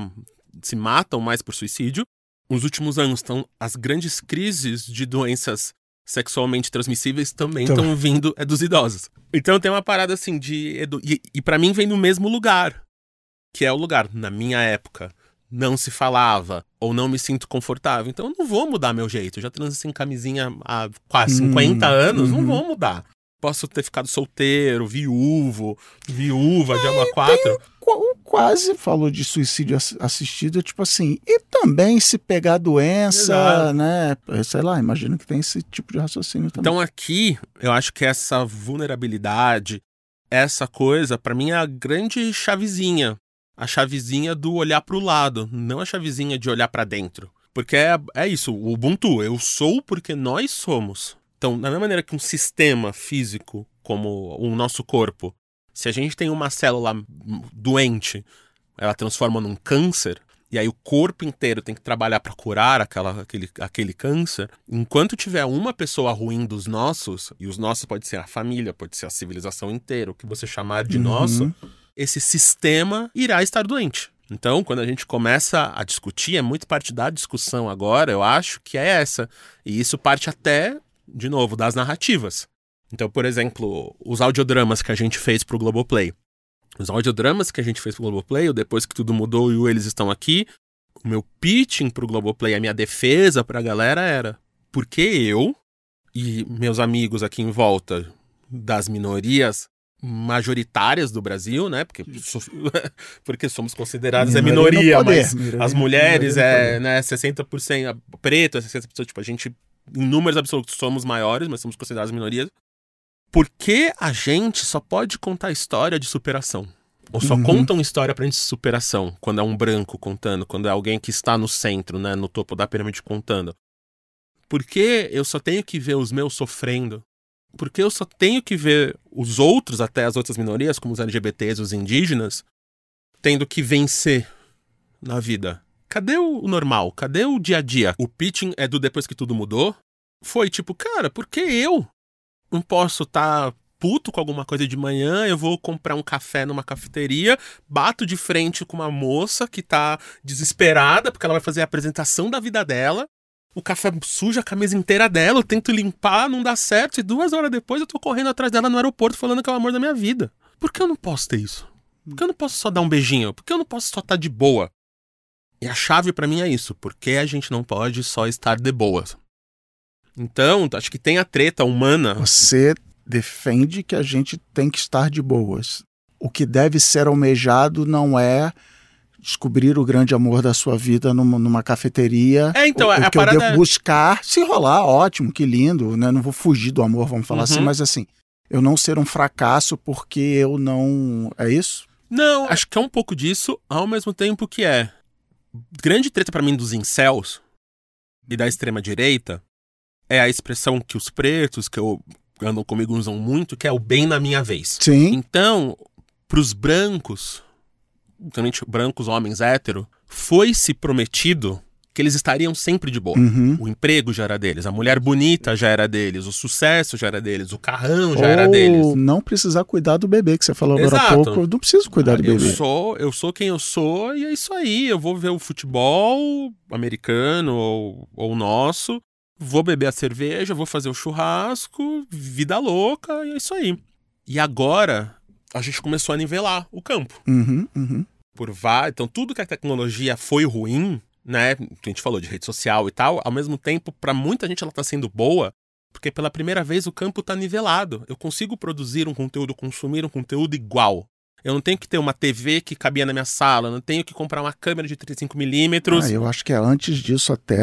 Speaker 4: se matam mais por suicídio, nos últimos anos estão as grandes crises de doenças sexualmente transmissíveis também estão vindo dos idosos. Então tem uma parada assim e pra mim vem no mesmo lugar, que é o lugar, na minha época, não se falava, ou não me sinto confortável. Então eu não vou mudar meu jeito. Eu já transei sem camisinha há quase 50 anos, não vou mudar. Posso ter ficado solteiro, viúva de uma 4.
Speaker 3: Quase falou de suicídio assistido, tipo assim, e também se pegar doença, exato, né? Sei lá, imagino que tem esse tipo de raciocínio também.
Speaker 4: Então aqui, eu acho que essa vulnerabilidade, essa coisa, pra mim é a grande chavezinha. A chavezinha do olhar pro lado, não a chavezinha de olhar pra dentro. Porque é isso, o Ubuntu, eu sou porque nós somos. Então, da mesma maneira que um sistema físico, como o nosso corpo, se a gente tem uma célula doente, ela transforma num câncer, e aí o corpo inteiro tem que trabalhar para curar aquele câncer, enquanto tiver uma pessoa ruim dos nossos, e os nossos pode ser a família, pode ser a civilização inteira, o que você chamar de nosso, esse sistema irá estar doente. Então, quando a gente começa a discutir, é muito parte da discussão agora, eu acho que é essa. E isso parte até, de novo, das narrativas. Então, por exemplo, os audiodramas que a gente fez pro Globoplay. Os audiodramas que a gente fez pro Globoplay, Depois que Tudo Mudou e Eles Estão Aqui, o meu pitching pro Globoplay, a minha defesa pra galera era: porque eu e meus amigos aqui em volta das minorias majoritárias do Brasil, né? Porque somos considerados minoria, mas as mulheres né, 60% preto, 60%, tipo, a gente, em números absolutos, somos maiores, mas somos considerados minorias. Porque a gente só pode contar história de superação. Ou só conta uma história pra gente de superação, quando é um branco contando, quando é alguém que está no centro, né, no topo da pirâmide contando. Porque eu só tenho que ver os meus sofrendo. Porque eu só tenho que ver os outros, até as outras minorias, como os LGBTs, os indígenas, tendo que vencer na vida. Cadê o normal? Cadê o dia a dia? O pitching é do Depois que Tudo Mudou. Foi tipo, cara, por que eu não posso estar puto com alguma coisa de manhã, eu vou comprar um café numa cafeteria, bato de frente com uma moça que tá desesperada porque ela vai fazer a apresentação da vida dela, o café suja a camisa inteira dela, eu tento limpar, não dá certo, e 2 horas depois eu tô correndo atrás dela no aeroporto falando que é o amor da minha vida. Por que eu não posso ter isso? Por que eu não posso só dar um beijinho? Por que eu não posso só estar de boa? E a chave pra mim é isso, porque a gente não pode só estar de boa. Então, acho que tem a treta humana.
Speaker 3: Você defende que a gente tem que estar de boas. O que deve ser almejado não é descobrir o grande amor da sua vida numa cafeteria.
Speaker 4: Então,
Speaker 3: o que eu devo buscar, se rolar, ótimo, que lindo, né? Não vou fugir do amor, vamos falar assim, mas assim, eu não ser um fracasso porque eu não... É isso?
Speaker 4: Não, acho que é um pouco disso, ao mesmo tempo que é grande treta pra mim dos incels e da extrema-direita é a expressão que os pretos, que andam comigo, usam muito, que é o bem na minha vez.
Speaker 3: Sim.
Speaker 4: Então, pros brancos, principalmente brancos, homens hétero, foi-se prometido que eles estariam sempre de boa. O emprego já era deles, a mulher bonita já era deles, o sucesso já era deles, o carrão já era deles.
Speaker 3: Não precisar cuidar do bebê, que você falou agora há pouco. Eu não preciso cuidar do bebê.
Speaker 4: Eu sou quem eu sou e é isso aí. Eu vou ver o futebol americano ou nosso, vou beber a cerveja, vou fazer o churrasco, vida louca, e é isso aí. E agora, a gente começou a nivelar o campo. Então, tudo que a tecnologia foi ruim, né, que a gente falou de rede social e tal, ao mesmo tempo, para muita gente ela tá sendo boa, porque pela primeira vez o campo tá nivelado. Eu consigo produzir um conteúdo, consumir um conteúdo igual. Eu não tenho que ter uma TV que cabia na minha sala, eu não tenho que comprar uma câmera de 35mm.
Speaker 3: Eu acho que é antes disso até...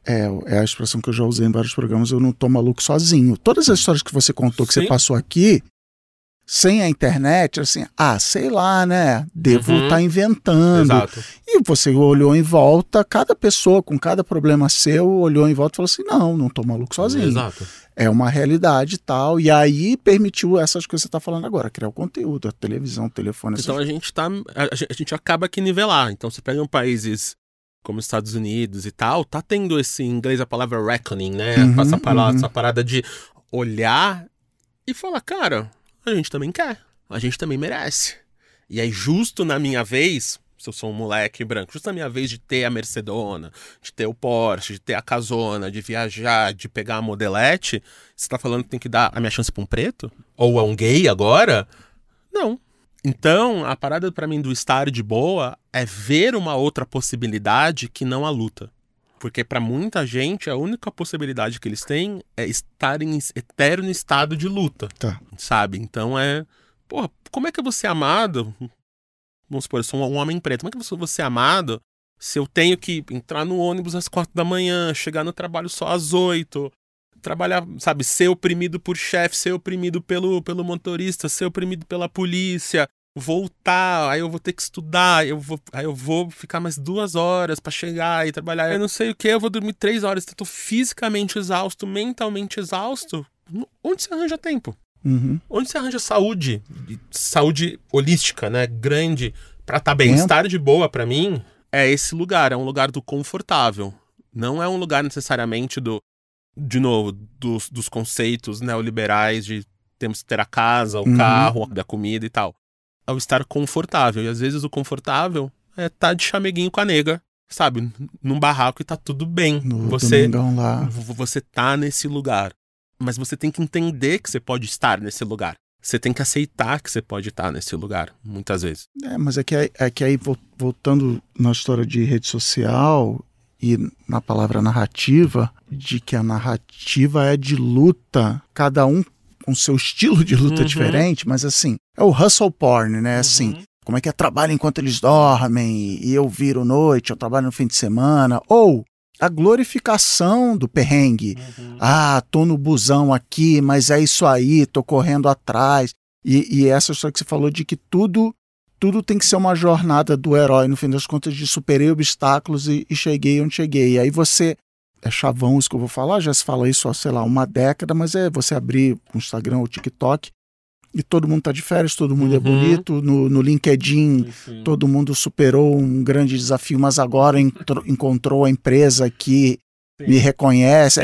Speaker 3: É a expressão que eu já usei em vários programas, eu não tô maluco sozinho. Todas as histórias que você contou, que
Speaker 4: Sim.
Speaker 3: você passou aqui, sem a internet, assim, sei lá, né? Devo estar inventando.
Speaker 4: Exato.
Speaker 3: E você olhou em volta, cada pessoa com cada problema seu, olhou em volta e falou assim, não tô maluco sozinho.
Speaker 4: Exato.
Speaker 3: É uma realidade e tal. E aí permitiu essas coisas que você está falando agora, criar o conteúdo, a televisão, o telefone.
Speaker 4: Então a gente acaba que nivelar. Então você pega países como os Estados Unidos e tal, tá tendo esse, em inglês a palavra reckoning, né? Essa parada de olhar e falar, cara, a gente também quer, a gente também merece. E aí justo na minha vez, se eu sou um moleque branco, justo na minha vez de ter a Mercedona, de ter o Porsche, de ter a casona, de viajar, de pegar a modelete, você tá falando que tem que dar a minha chance pra um preto? Ou a um gay agora? Não. Então, a parada pra mim do estar de boa é ver uma outra possibilidade que não a luta. Porque pra muita gente, a única possibilidade que eles têm é estar em eterno estado de luta.
Speaker 3: Tá.
Speaker 4: Sabe? Então porra, como é que eu vou ser amado? Vamos supor, eu sou um homem preto. Como é que eu vou ser amado se eu tenho que entrar no ônibus às 4 da manhã, chegar no trabalho só às 8, trabalhar, sabe, ser oprimido por chefe, ser oprimido pelo motorista, ser oprimido pela polícia, voltar, aí eu vou ter que estudar, aí eu vou ficar mais 2 horas pra chegar e trabalhar, eu não sei o que, eu vou dormir 3 horas, eu tô fisicamente exausto, mentalmente exausto. Onde você arranja tempo? Onde você arranja saúde holística, né, grande, pra estar bem? Estar de boa pra mim é esse lugar, é um lugar do confortável, não é um lugar necessariamente dos conceitos neoliberais de temos que ter a casa, o carro, a comida e tal. É o estar confortável. E às vezes o confortável é estar de chameguinho com a nega, sabe? Num barraco e tá tudo bem.
Speaker 3: Domingão lá.
Speaker 4: Você tá nesse lugar. Mas você tem que entender que você pode estar nesse lugar. Você tem que aceitar que você pode estar nesse lugar, muitas vezes.
Speaker 3: Mas é que aí, voltando na história de rede social e na palavra narrativa, de que a narrativa é de luta, cada um com seu estilo de luta diferente, mas assim, é o hustle porn, né? Assim, como é que é trabalho enquanto eles dormem, e eu viro noite, eu trabalho no fim de semana, ou a glorificação do perrengue. Tô no busão aqui, mas é isso aí, tô correndo atrás. E essa história que você falou de que tudo tem que ser uma jornada do herói, no fim das contas, de superei obstáculos e cheguei onde cheguei. E aí você... É chavão isso que eu vou falar, já se fala isso há, sei lá, uma década, mas é você abrir o Instagram ou o TikTok e todo mundo tá de férias, todo mundo é bonito, no LinkedIn todo mundo superou um grande desafio, mas agora encontrou a empresa que me reconhece.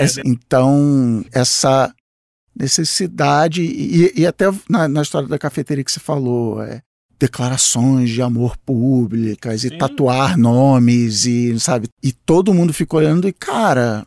Speaker 3: Então, essa necessidade, e até na história da cafeteria que você falou, declarações de amor públicas e tatuar nomes e, sabe, e todo mundo fica olhando e, cara,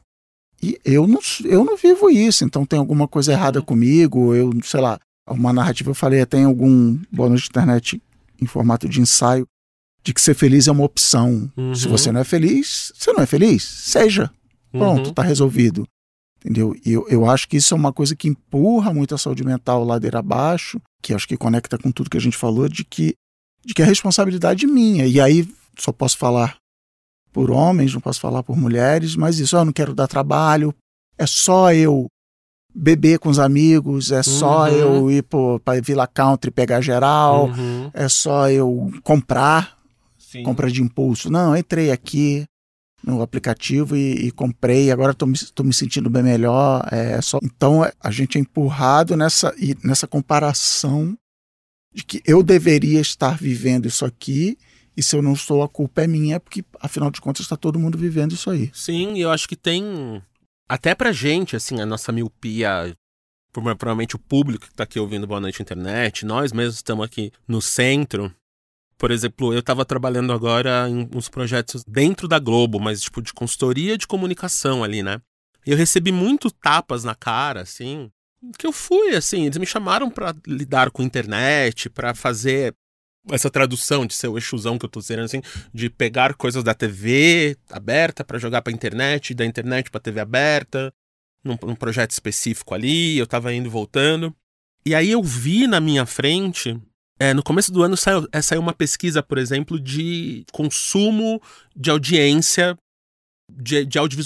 Speaker 3: eu não vivo isso, então tem alguma coisa errada comigo, eu, sei lá, uma narrativa eu falei até em algum Boa Noite Internet em formato de ensaio, de que ser feliz é uma opção. Se você não é feliz, você não é feliz, seja. Pronto, tá resolvido. Entendeu? E eu acho que isso é uma coisa que empurra muito a saúde mental ladeira abaixo, que acho que conecta com tudo que a gente falou, de que é responsabilidade minha. E aí só posso falar por homens, não posso falar por mulheres, mas isso, eu não quero dar trabalho, é só eu beber com os amigos, é só eu ir para Villa Country pegar geral, é só eu comprar, compra de impulso. Não, entrei aqui no aplicativo e comprei, agora tô me sentindo bem melhor. Então a gente é empurrado nessa comparação de que eu deveria estar vivendo isso aqui, e se eu não estou, a culpa é minha, porque afinal de contas está todo mundo vivendo isso aí.
Speaker 4: Sim, eu acho que tem, até pra gente, assim, a nossa miopia, provavelmente o público que tá aqui ouvindo Boa Noite Internet, nós mesmos estamos aqui no centro. Por exemplo, eu estava trabalhando agora em uns projetos dentro da Globo, mas tipo de consultoria de comunicação ali, né? E eu recebi muito tapas na cara, assim, que eu fui, assim, eles me chamaram para lidar com internet, para fazer essa tradução de ser o Exusão que eu tô dizendo, assim, de pegar coisas da TV aberta para jogar pra internet, da internet pra TV aberta, num projeto específico ali, eu tava indo e voltando. E aí eu vi na minha frente... no começo do ano saiu uma pesquisa, por exemplo, de consumo de audiência de audiovisual.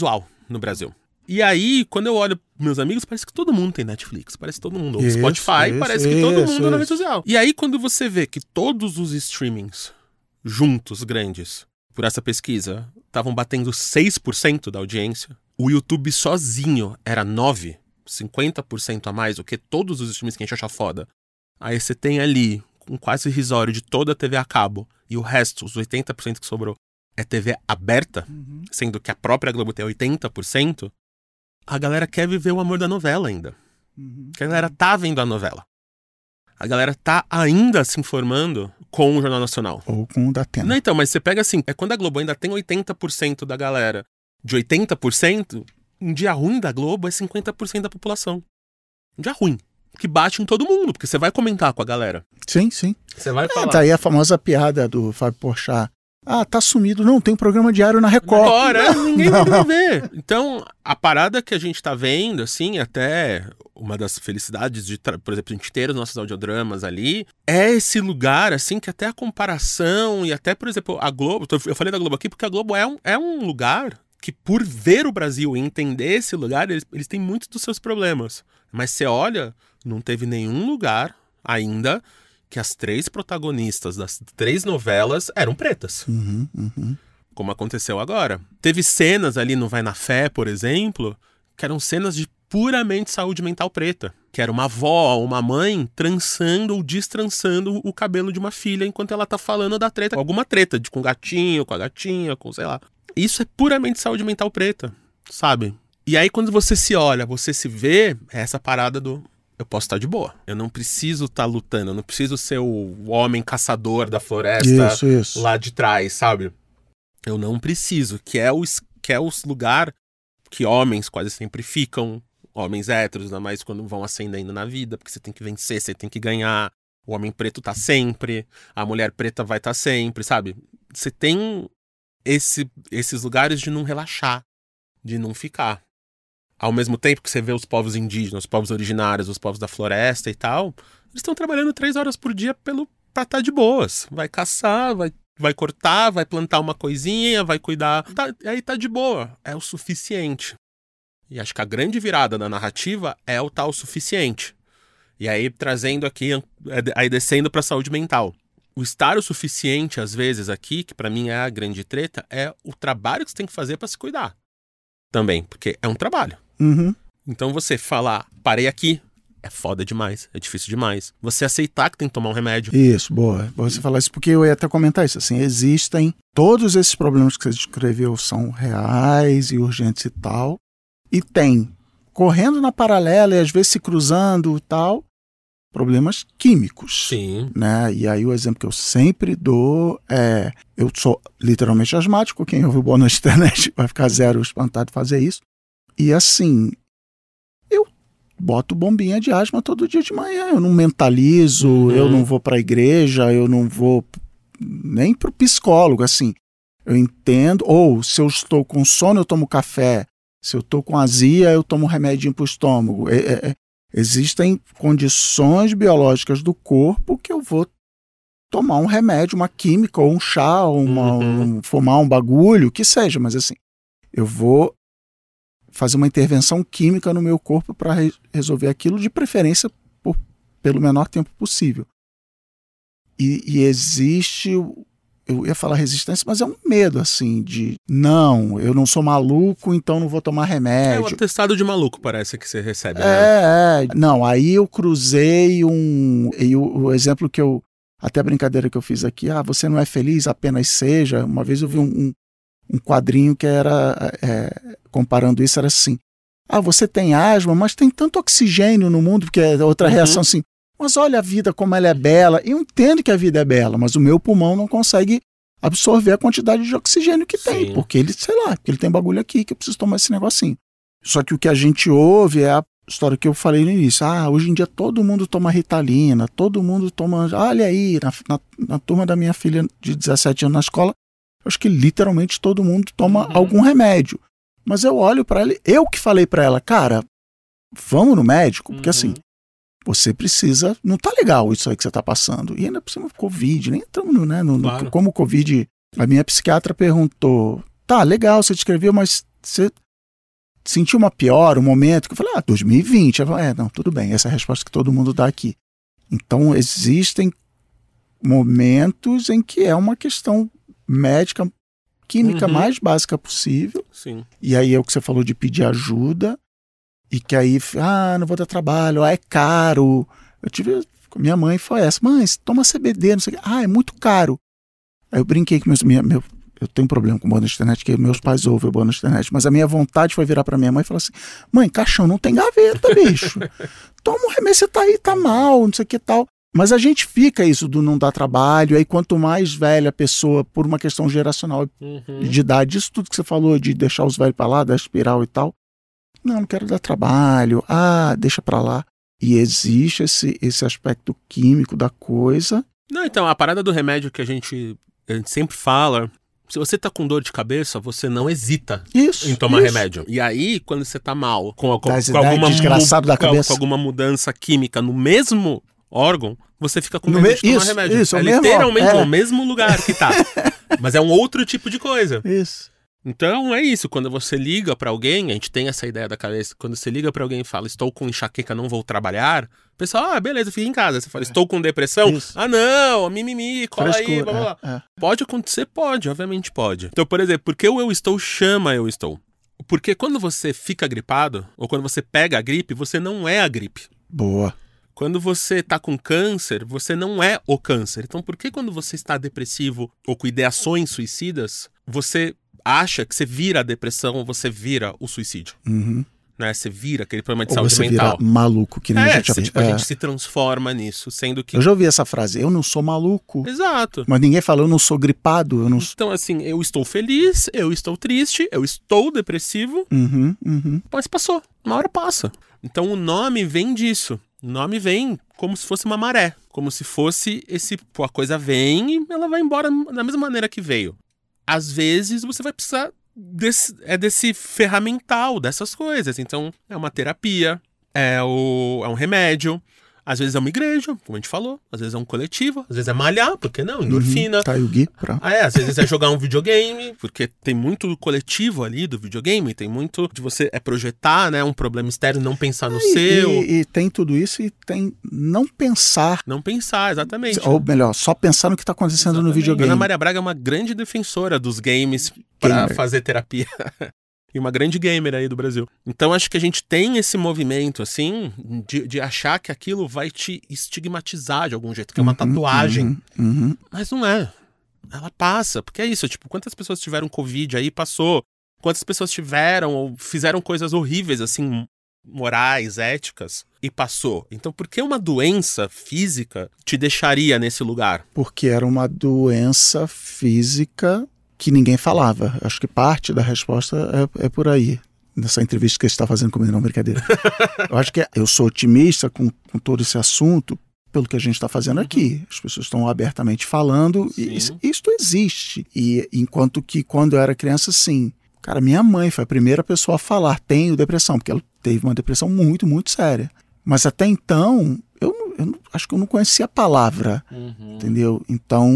Speaker 4: no Brasil. E aí, quando eu olho meus amigos, parece que todo mundo tem Netflix, parece que todo mundo ouve Spotify, parece que todo mundo na rede social. E aí, quando você vê que todos os streamings juntos, grandes, por essa pesquisa, estavam batendo 6% da audiência, o YouTube sozinho era 9%, 50% a mais do que todos os streamings que a gente acha foda. Aí você tem ali um quase irrisório de toda a TV a cabo, e o resto, os 80% que sobrou, é TV aberta, sendo que a própria Globo tem 80%, a galera quer viver o amor da novela ainda. A galera tá vendo a novela. A galera tá ainda se informando com o Jornal Nacional.
Speaker 3: Ou com o Datena.
Speaker 4: Não, então, mas você pega assim, quando a Globo ainda tem 80% da galera de 80%, um dia ruim da Globo é 50% da população. Um dia ruim. Que bate em todo mundo, porque você vai comentar com a galera.
Speaker 3: Sim, sim.
Speaker 4: Você vai falar.
Speaker 3: Tá aí a famosa piada do Fábio Porchat. Ah, tá sumido. Não, tem um programa diário na Record.
Speaker 4: Agora, ninguém vai ver. Então, a parada que a gente tá vendo, assim, até uma das felicidades de, por exemplo, a gente ter os nossos audiodramas ali, é esse lugar, assim, que até a comparação e até, por exemplo, a Globo, eu falei da Globo aqui porque a Globo é um lugar que, por ver o Brasil e entender esse lugar, eles têm muitos dos seus problemas. Mas você olha, não teve nenhum lugar ainda que as 3 protagonistas das 3 novelas eram pretas. Como aconteceu agora. Teve cenas ali no Vai na Fé, por exemplo, que eram cenas de puramente saúde mental preta. Que era uma avó ou uma mãe trançando ou destrançando o cabelo de uma filha enquanto ela tá falando da treta. Alguma treta, com o gatinho, com a gatinha, com sei lá. Isso é puramente saúde mental preta, sabe? E aí quando você se olha, você se vê, é essa parada do... Eu posso estar de boa. Eu não preciso estar lutando. Eu não preciso ser o homem caçador da floresta
Speaker 3: isso.
Speaker 4: lá de trás, sabe? Eu não preciso. Que é o lugar que homens quase sempre ficam. Homens héteros, ainda mais quando vão ascendendo na vida. Porque você tem que vencer, você tem que ganhar. O homem preto tá sempre. A mulher preta vai estar sempre, sabe? Você tem esses lugares de não relaxar. De não ficar. Ao mesmo tempo que você vê os povos indígenas, os povos originários, os povos da floresta e tal, eles estão trabalhando 3 horas por dia pra estar de boas. Vai caçar, vai cortar, vai plantar uma coisinha, vai cuidar. Aí tá de boa. É o suficiente. E acho que a grande virada da narrativa é o tal suficiente. E aí trazendo aqui, aí descendo pra saúde mental. O estar o suficiente, às vezes, aqui, que pra mim é a grande treta, é o trabalho que você tem que fazer pra se cuidar. Também, porque é um trabalho. Então você falar, parei aqui, é foda demais, é difícil demais. Você aceitar que tem que tomar um remédio.
Speaker 3: Isso, boa. Você falar isso, porque eu ia até comentar isso, assim, existem, todos esses problemas que você descreveu são reais e urgentes e tal, e tem, correndo na paralela e às vezes se cruzando e tal, problemas químicos.
Speaker 4: Sim.
Speaker 3: Né? E aí o exemplo que eu sempre dou é, eu sou literalmente asmático, quem ouve o Boa Noite Internet vai ficar zero espantado de fazer isso. E assim, eu boto bombinha de asma todo dia de manhã, eu não mentalizo, eu não vou pra igreja, eu não vou nem pro psicólogo, assim. Eu entendo, ou se eu estou com sono, eu tomo café, se eu estou com azia, eu tomo remedinho pro estômago. Existem condições biológicas do corpo que eu vou tomar um remédio, uma química, ou um chá, ou fumar um bagulho, que seja, mas assim, eu vou fazer uma intervenção química no meu corpo para resolver aquilo, de preferência pelo menor tempo possível. E existe, eu ia falar resistência, mas é um medo, assim, de não, eu não sou maluco, então não vou tomar remédio.
Speaker 4: É um atestado de maluco, parece que você recebe, né?
Speaker 3: Não, aí eu cruzei e o exemplo que eu, até a brincadeira que eu fiz aqui, você não é feliz, apenas seja. Uma vez eu vi um quadrinho que era, comparando isso, era assim, você tem asma, mas tem tanto oxigênio no mundo, porque é outra reação assim, mas olha a vida como ela é bela. Eu entendo que a vida é bela, mas o meu pulmão não consegue absorver a quantidade de oxigênio que tem, porque ele, sei lá, porque ele tem bagulho aqui que eu preciso tomar esse negocinho. Só que o que a gente ouve é a história que eu falei no início. Hoje em dia todo mundo toma Ritalina, todo mundo toma... Olha aí, na turma da minha filha de 17 anos na escola, acho que literalmente todo mundo toma algum remédio. Mas eu olho pra ela, eu que falei pra ela, cara, vamos no médico, porque assim, você precisa, não tá legal isso aí que você tá passando. E ainda por cima Covid, nem entramos, né?
Speaker 4: Claro.
Speaker 3: Como o Covid, a minha psiquiatra perguntou, tá, legal, você descreveu, mas você senti uma piora, um momento que eu falei, 2020. Eu falei, não, tudo bem, essa é a resposta que todo mundo dá aqui. Então, existem momentos em que é uma questão médica, química mais básica possível.
Speaker 4: Sim.
Speaker 3: E aí é o que você falou de pedir ajuda, e que aí, não vou dar trabalho, é caro. Minha mãe foi essa, mãe, toma CBD, não sei o que. É muito caro. Aí eu brinquei com eu tenho um problema com bônus de internet, que meus pais ouvem o bônus de internet, mas a minha vontade foi virar pra minha mãe e falar assim, mãe, caixão não tem gaveta, bicho. Toma um remédio, você tá aí, tá mal, não sei o que tal. Mas a gente fica isso do não dar trabalho, aí quanto mais velha a pessoa, por uma questão geracional de idade, isso tudo que você falou, de deixar os velhos pra lá, da espiral e tal, não quero dar trabalho, deixa pra lá. E existe esse aspecto químico da coisa.
Speaker 4: Não, então, a parada do remédio que a gente sempre fala, se você tá com dor de cabeça, você não hesita em tomar remédio. E aí, quando você tá mal, com alguma mudança química no mesmo órgão, você fica com medo de tomar remédio.
Speaker 3: Isso,
Speaker 4: literalmente no mesmo lugar que tá. Mas é um outro tipo de coisa.
Speaker 3: Isso.
Speaker 4: Então é isso, quando você liga pra alguém, a gente tem essa ideia da cabeça, quando você liga pra alguém e fala, estou com enxaqueca, não vou trabalhar, o pessoal, beleza, fica em casa. Você fala, estou com depressão?
Speaker 3: Isso.
Speaker 4: Não, mimimi, cola
Speaker 3: Frescura,
Speaker 4: aí, blá, blá. Pode acontecer? Pode, obviamente pode. Então, por exemplo, por que o eu estou chama eu estou? Porque quando você fica gripado, ou quando você pega a gripe, você não é a gripe.
Speaker 3: Boa.
Speaker 4: Quando você tá com câncer, você não é o câncer. Então, por que quando você está depressivo ou com ideações suicidas, você acha que você vira a depressão ou você vira o suicídio? Né? Você vira aquele problema de saúde
Speaker 3: você
Speaker 4: mental.
Speaker 3: Vira maluco, que nem a gente
Speaker 4: a gente se transforma nisso, sendo que...
Speaker 3: Eu já ouvi essa frase, eu não sou maluco.
Speaker 4: Exato.
Speaker 3: Mas ninguém fala, eu não sou gripado.
Speaker 4: Então, assim, eu estou feliz, eu estou triste, eu estou depressivo, mas passou. Uma hora passa. Então, o nome vem disso. O nome vem como se fosse uma maré. Como se fosse a coisa vem e ela vai embora da mesma maneira que veio. Às vezes, você vai precisar desse ferramental, dessas coisas. Então, é uma terapia, é um remédio, às vezes é uma igreja, como a gente falou, às vezes é um coletivo, às vezes é malhar, por que não? Endorfina.
Speaker 3: Tá, o Gui,
Speaker 4: às vezes é jogar um videogame, porque tem muito coletivo ali do videogame, tem muito de você projetar, né, um problema externo e não pensar no seu.
Speaker 3: E tem tudo isso e tem não pensar.
Speaker 4: Não pensar, exatamente.
Speaker 3: Ou melhor, só pensar no que tá acontecendo no videogame.
Speaker 4: Ana Maria Braga é uma grande defensora dos games para fazer terapia. E uma grande gamer aí do Brasil. Então acho que a gente tem esse movimento, assim, de achar que aquilo vai te estigmatizar de algum jeito, que é uma tatuagem. Mas não é. Ela passa, porque é isso, tipo, quantas pessoas tiveram Covid aí, passou. Quantas pessoas tiveram ou fizeram coisas horríveis, assim, morais, éticas, e passou. Então por que uma doença física te deixaria nesse lugar?
Speaker 3: Porque era uma doença física que ninguém falava. Acho que parte da resposta é por aí. Nessa entrevista que você está fazendo comigo, não, brincadeira. Eu acho que eu sou otimista com todo esse assunto pelo que a gente está fazendo aqui. As pessoas estão abertamente falando e isso existe. E enquanto que quando eu era criança, sim. Cara, minha mãe foi a primeira pessoa a falar, tenho depressão, porque ela teve uma depressão muito, muito séria. Mas até então, eu acho que eu não conhecia a palavra, entendeu? Então,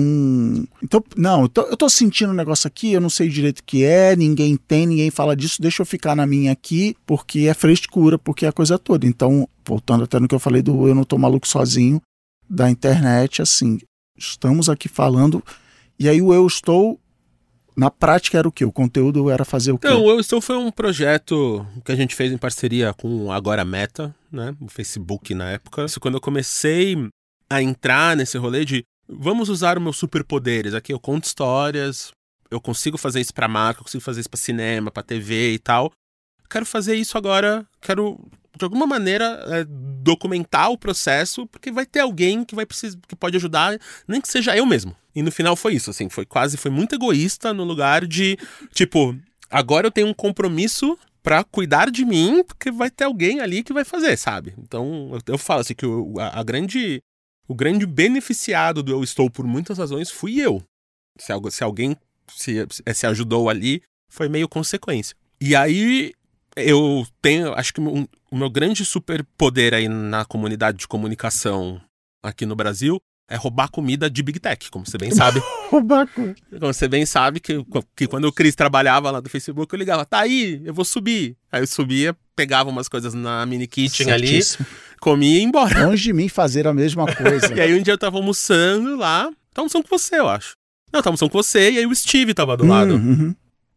Speaker 3: eu tô sentindo um negócio aqui, eu não sei direito o que é, ninguém fala disso, deixa eu ficar na minha aqui, porque é frescura, porque é a coisa toda. Então, voltando até no que eu falei do eu não tô maluco sozinho, da internet, assim, estamos aqui falando, e aí o eu estou, na prática era o quê? O conteúdo era fazer o quê?
Speaker 4: Então, o Eu Estou foi um projeto que a gente fez em parceria com o Agora Meta, né? O Facebook na época. Isso quando eu comecei a entrar nesse rolê de vamos usar os meus superpoderes. Aqui eu conto histórias, eu consigo fazer isso pra marca, eu consigo fazer isso pra cinema, pra TV e tal. Quero fazer isso agora, quero de alguma maneira documentar o processo, porque vai ter alguém que que pode ajudar, nem que seja eu mesmo. E no final foi isso, assim, foi muito egoísta no lugar de, tipo, agora eu tenho um compromisso pra cuidar de mim, porque vai ter alguém ali que vai fazer, sabe? Então, eu falo assim que o grande beneficiado do Eu Estou por muitas razões fui eu. Se alguém se ajudou ali, foi meio consequência. E aí, eu tenho, acho que o meu grande superpoder aí na comunidade de comunicação aqui no Brasil é roubar comida de Big Tech, como você bem sabe.
Speaker 3: Roubar comida.
Speaker 4: Como você bem sabe, que quando o Cris trabalhava lá do Facebook, eu ligava, tá aí, eu vou subir. Aí eu subia, pegava umas coisas na mini kitchen ali, comia e ia embora.
Speaker 3: Longe de mim fazer a mesma coisa.
Speaker 4: E aí um dia eu tava almoçando lá, tava almoçando com você, eu acho. Não, tava almoçando com você, e aí o Steve tava do lado.
Speaker 3: Uhum.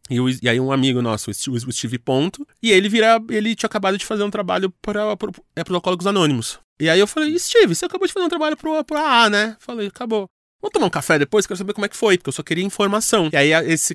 Speaker 4: E aí um amigo nosso, o Steve Ponto, e ele tinha acabado de fazer um trabalho para os Alcoólicos Anônimos. E aí eu falei, Steve, você acabou de fazer um trabalho pro AA, né? Falei, acabou. Vamos tomar um café depois, quero saber como é que foi, porque eu só queria informação. E aí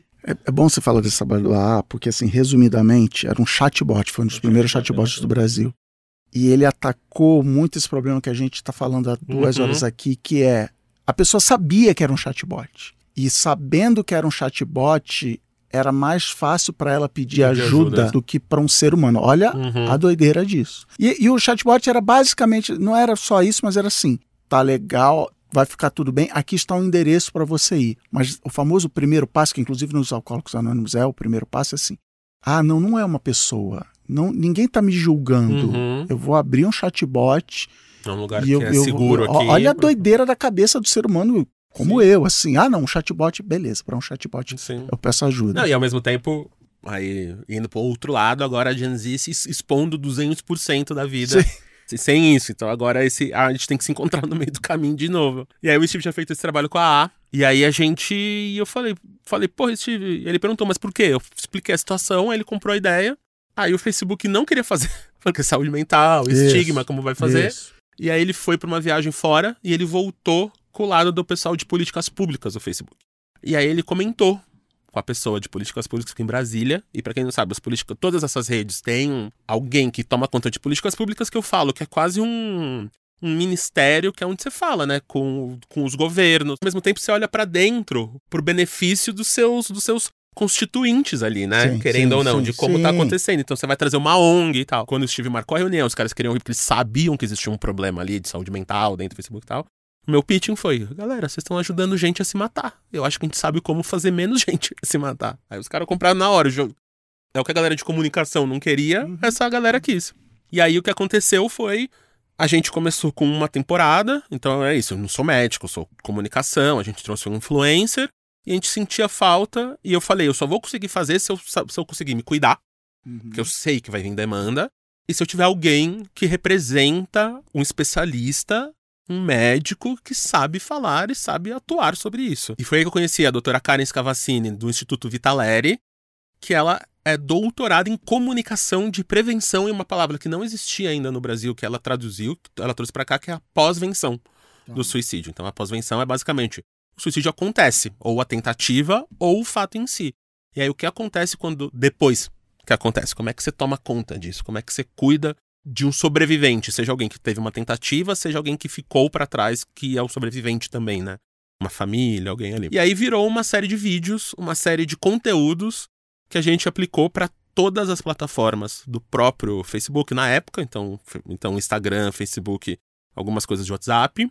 Speaker 3: É bom você falar desse trabalho do AA, porque assim, resumidamente, era um chatbot, foi um dos primeiros chatbots do Brasil. E ele atacou muito esse problema que a gente está falando há 2 horas aqui, que é, a pessoa sabia que era um chatbot. E sabendo que era um chatbot, era mais fácil para ela pedir ajuda do que para um ser humano. Olha a doideira disso. E o chatbot era basicamente, não era só isso, mas era assim, tá legal, vai ficar tudo bem, aqui está um endereço para você ir. Mas o famoso primeiro passo, que inclusive nos Alcoólicos Anônimos o primeiro passo, é assim, não é uma pessoa, ninguém está me julgando, eu vou abrir um chatbot.
Speaker 4: É um lugar que é seguro aqui.
Speaker 3: Olha a doideira da cabeça do ser humano, como eu, assim, um chatbot, beleza, para um chatbot eu peço ajuda.
Speaker 4: Não, e ao mesmo tempo, aí indo pro outro lado, agora a Gen Z se expondo 200% da vida. Sem isso, então agora a gente tem que se encontrar no meio do caminho de novo. E aí o Steve tinha feito esse trabalho com a AA, e aí eu falei, pô, Steve, ele perguntou, mas por quê? Eu expliquei a situação, aí ele comprou a ideia, aí o Facebook não queria fazer, porque saúde mental, estigma, como vai fazer. Isso. E aí ele foi pra uma viagem fora, e ele voltou com o lado do pessoal de políticas públicas do Facebook. E aí ele comentou com a pessoa de políticas públicas aqui em Brasília, e pra quem não sabe, todas essas redes têm alguém que toma conta de políticas públicas, que eu falo que é quase um ministério, que é onde você fala, né, com os governos. Ao mesmo tempo você olha pra dentro pro benefício dos seus constituintes ali, né? Querendo ou não, de como tá acontecendo. Então você vai trazer uma ONG e tal. Quando o Steve marcou a reunião, os caras queriam ir porque eles sabiam que existia um problema ali de saúde mental dentro do Facebook e tal. O meu pitching foi, galera, vocês estão ajudando gente a se matar. Eu acho que a gente sabe como fazer menos gente se matar. Aí os caras compraram na hora o jogo. É o que a galera de comunicação não queria, essa galera quis. E aí o que aconteceu foi, a gente começou com uma temporada, então é isso, eu não sou médico, eu sou comunicação, a gente trouxe um influencer, e a gente sentia falta, e eu falei, eu só vou conseguir fazer se eu conseguir me cuidar, porque eu sei que vai vir demanda, e se eu tiver alguém que representa um especialista, um médico que sabe falar e sabe atuar sobre isso. E foi aí que eu conheci a doutora Karen Scavacini, do Instituto Vitaleri, que ela é doutorada em comunicação de prevenção, e uma palavra que não existia ainda no Brasil, que ela traduziu, ela trouxe pra cá, que é a pós-venção do suicídio. Então a pós-venção é basicamente, o suicídio acontece, ou a tentativa, ou o fato em si. E aí o que acontece depois que acontece? Como é que você toma conta disso? Como é que você cuida de um sobrevivente? Seja alguém que teve uma tentativa, seja alguém que ficou pra trás, que é o sobrevivente também, né? Uma família, alguém ali. E aí virou uma série de vídeos, uma série de conteúdos que a gente aplicou para todas as plataformas do próprio Facebook na época, então Instagram, Facebook, algumas coisas de WhatsApp.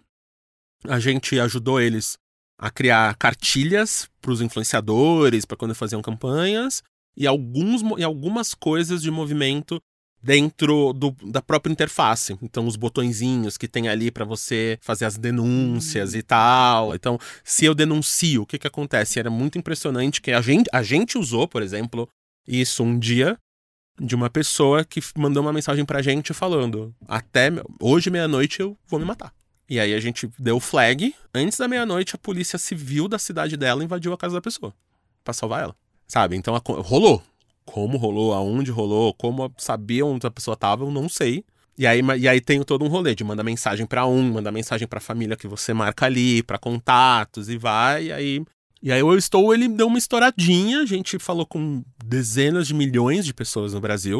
Speaker 4: A gente ajudou eles a criar cartilhas para os influenciadores, para quando faziam campanhas, e algumas coisas de movimento dentro da própria interface. Então, os botõezinhos que tem ali para você fazer as denúncias e tal. Então, se eu denuncio, o que acontece? Era muito impressionante que a gente usou, por exemplo, isso um dia, de uma pessoa que mandou uma mensagem pra gente falando, até hoje, meia-noite, eu vou me matar. E aí a gente deu o flag. Antes da meia-noite, a polícia civil da cidade dela invadiu a casa da pessoa pra salvar ela. Sabe? Então, rolou. Como rolou, aonde rolou, como saber onde a pessoa tava, eu não sei. E aí tem todo um rolê de mandar mensagem pra mandar mensagem pra família que você marca ali, pra contatos, e vai. E aí ele deu uma estouradinha, a gente falou com dezenas de milhões de pessoas no Brasil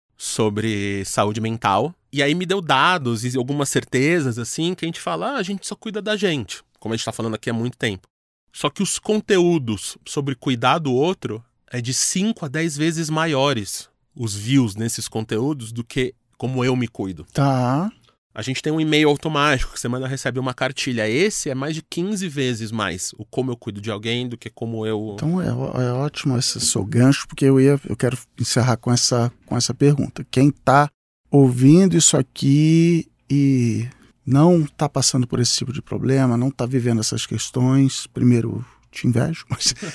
Speaker 4: sobre saúde mental. E aí me deu dados e algumas certezas, assim, que a gente fala, a gente só cuida da gente, como a gente tá falando aqui há muito tempo. Só que os conteúdos sobre cuidar do outro é de 5 a 10 vezes maiores os views nesses conteúdos do que como eu me cuido.
Speaker 3: Tá.
Speaker 4: A gente tem um e-mail automático que você recebe uma cartilha. Esse é mais de 15 vezes mais o como eu cuido de alguém do que como eu...
Speaker 3: Então é ótimo esse seu gancho, porque eu quero encerrar com essa pergunta. Quem tá ouvindo isso aqui e não está passando por esse tipo de problema, não está vivendo essas questões, primeiro te invejo,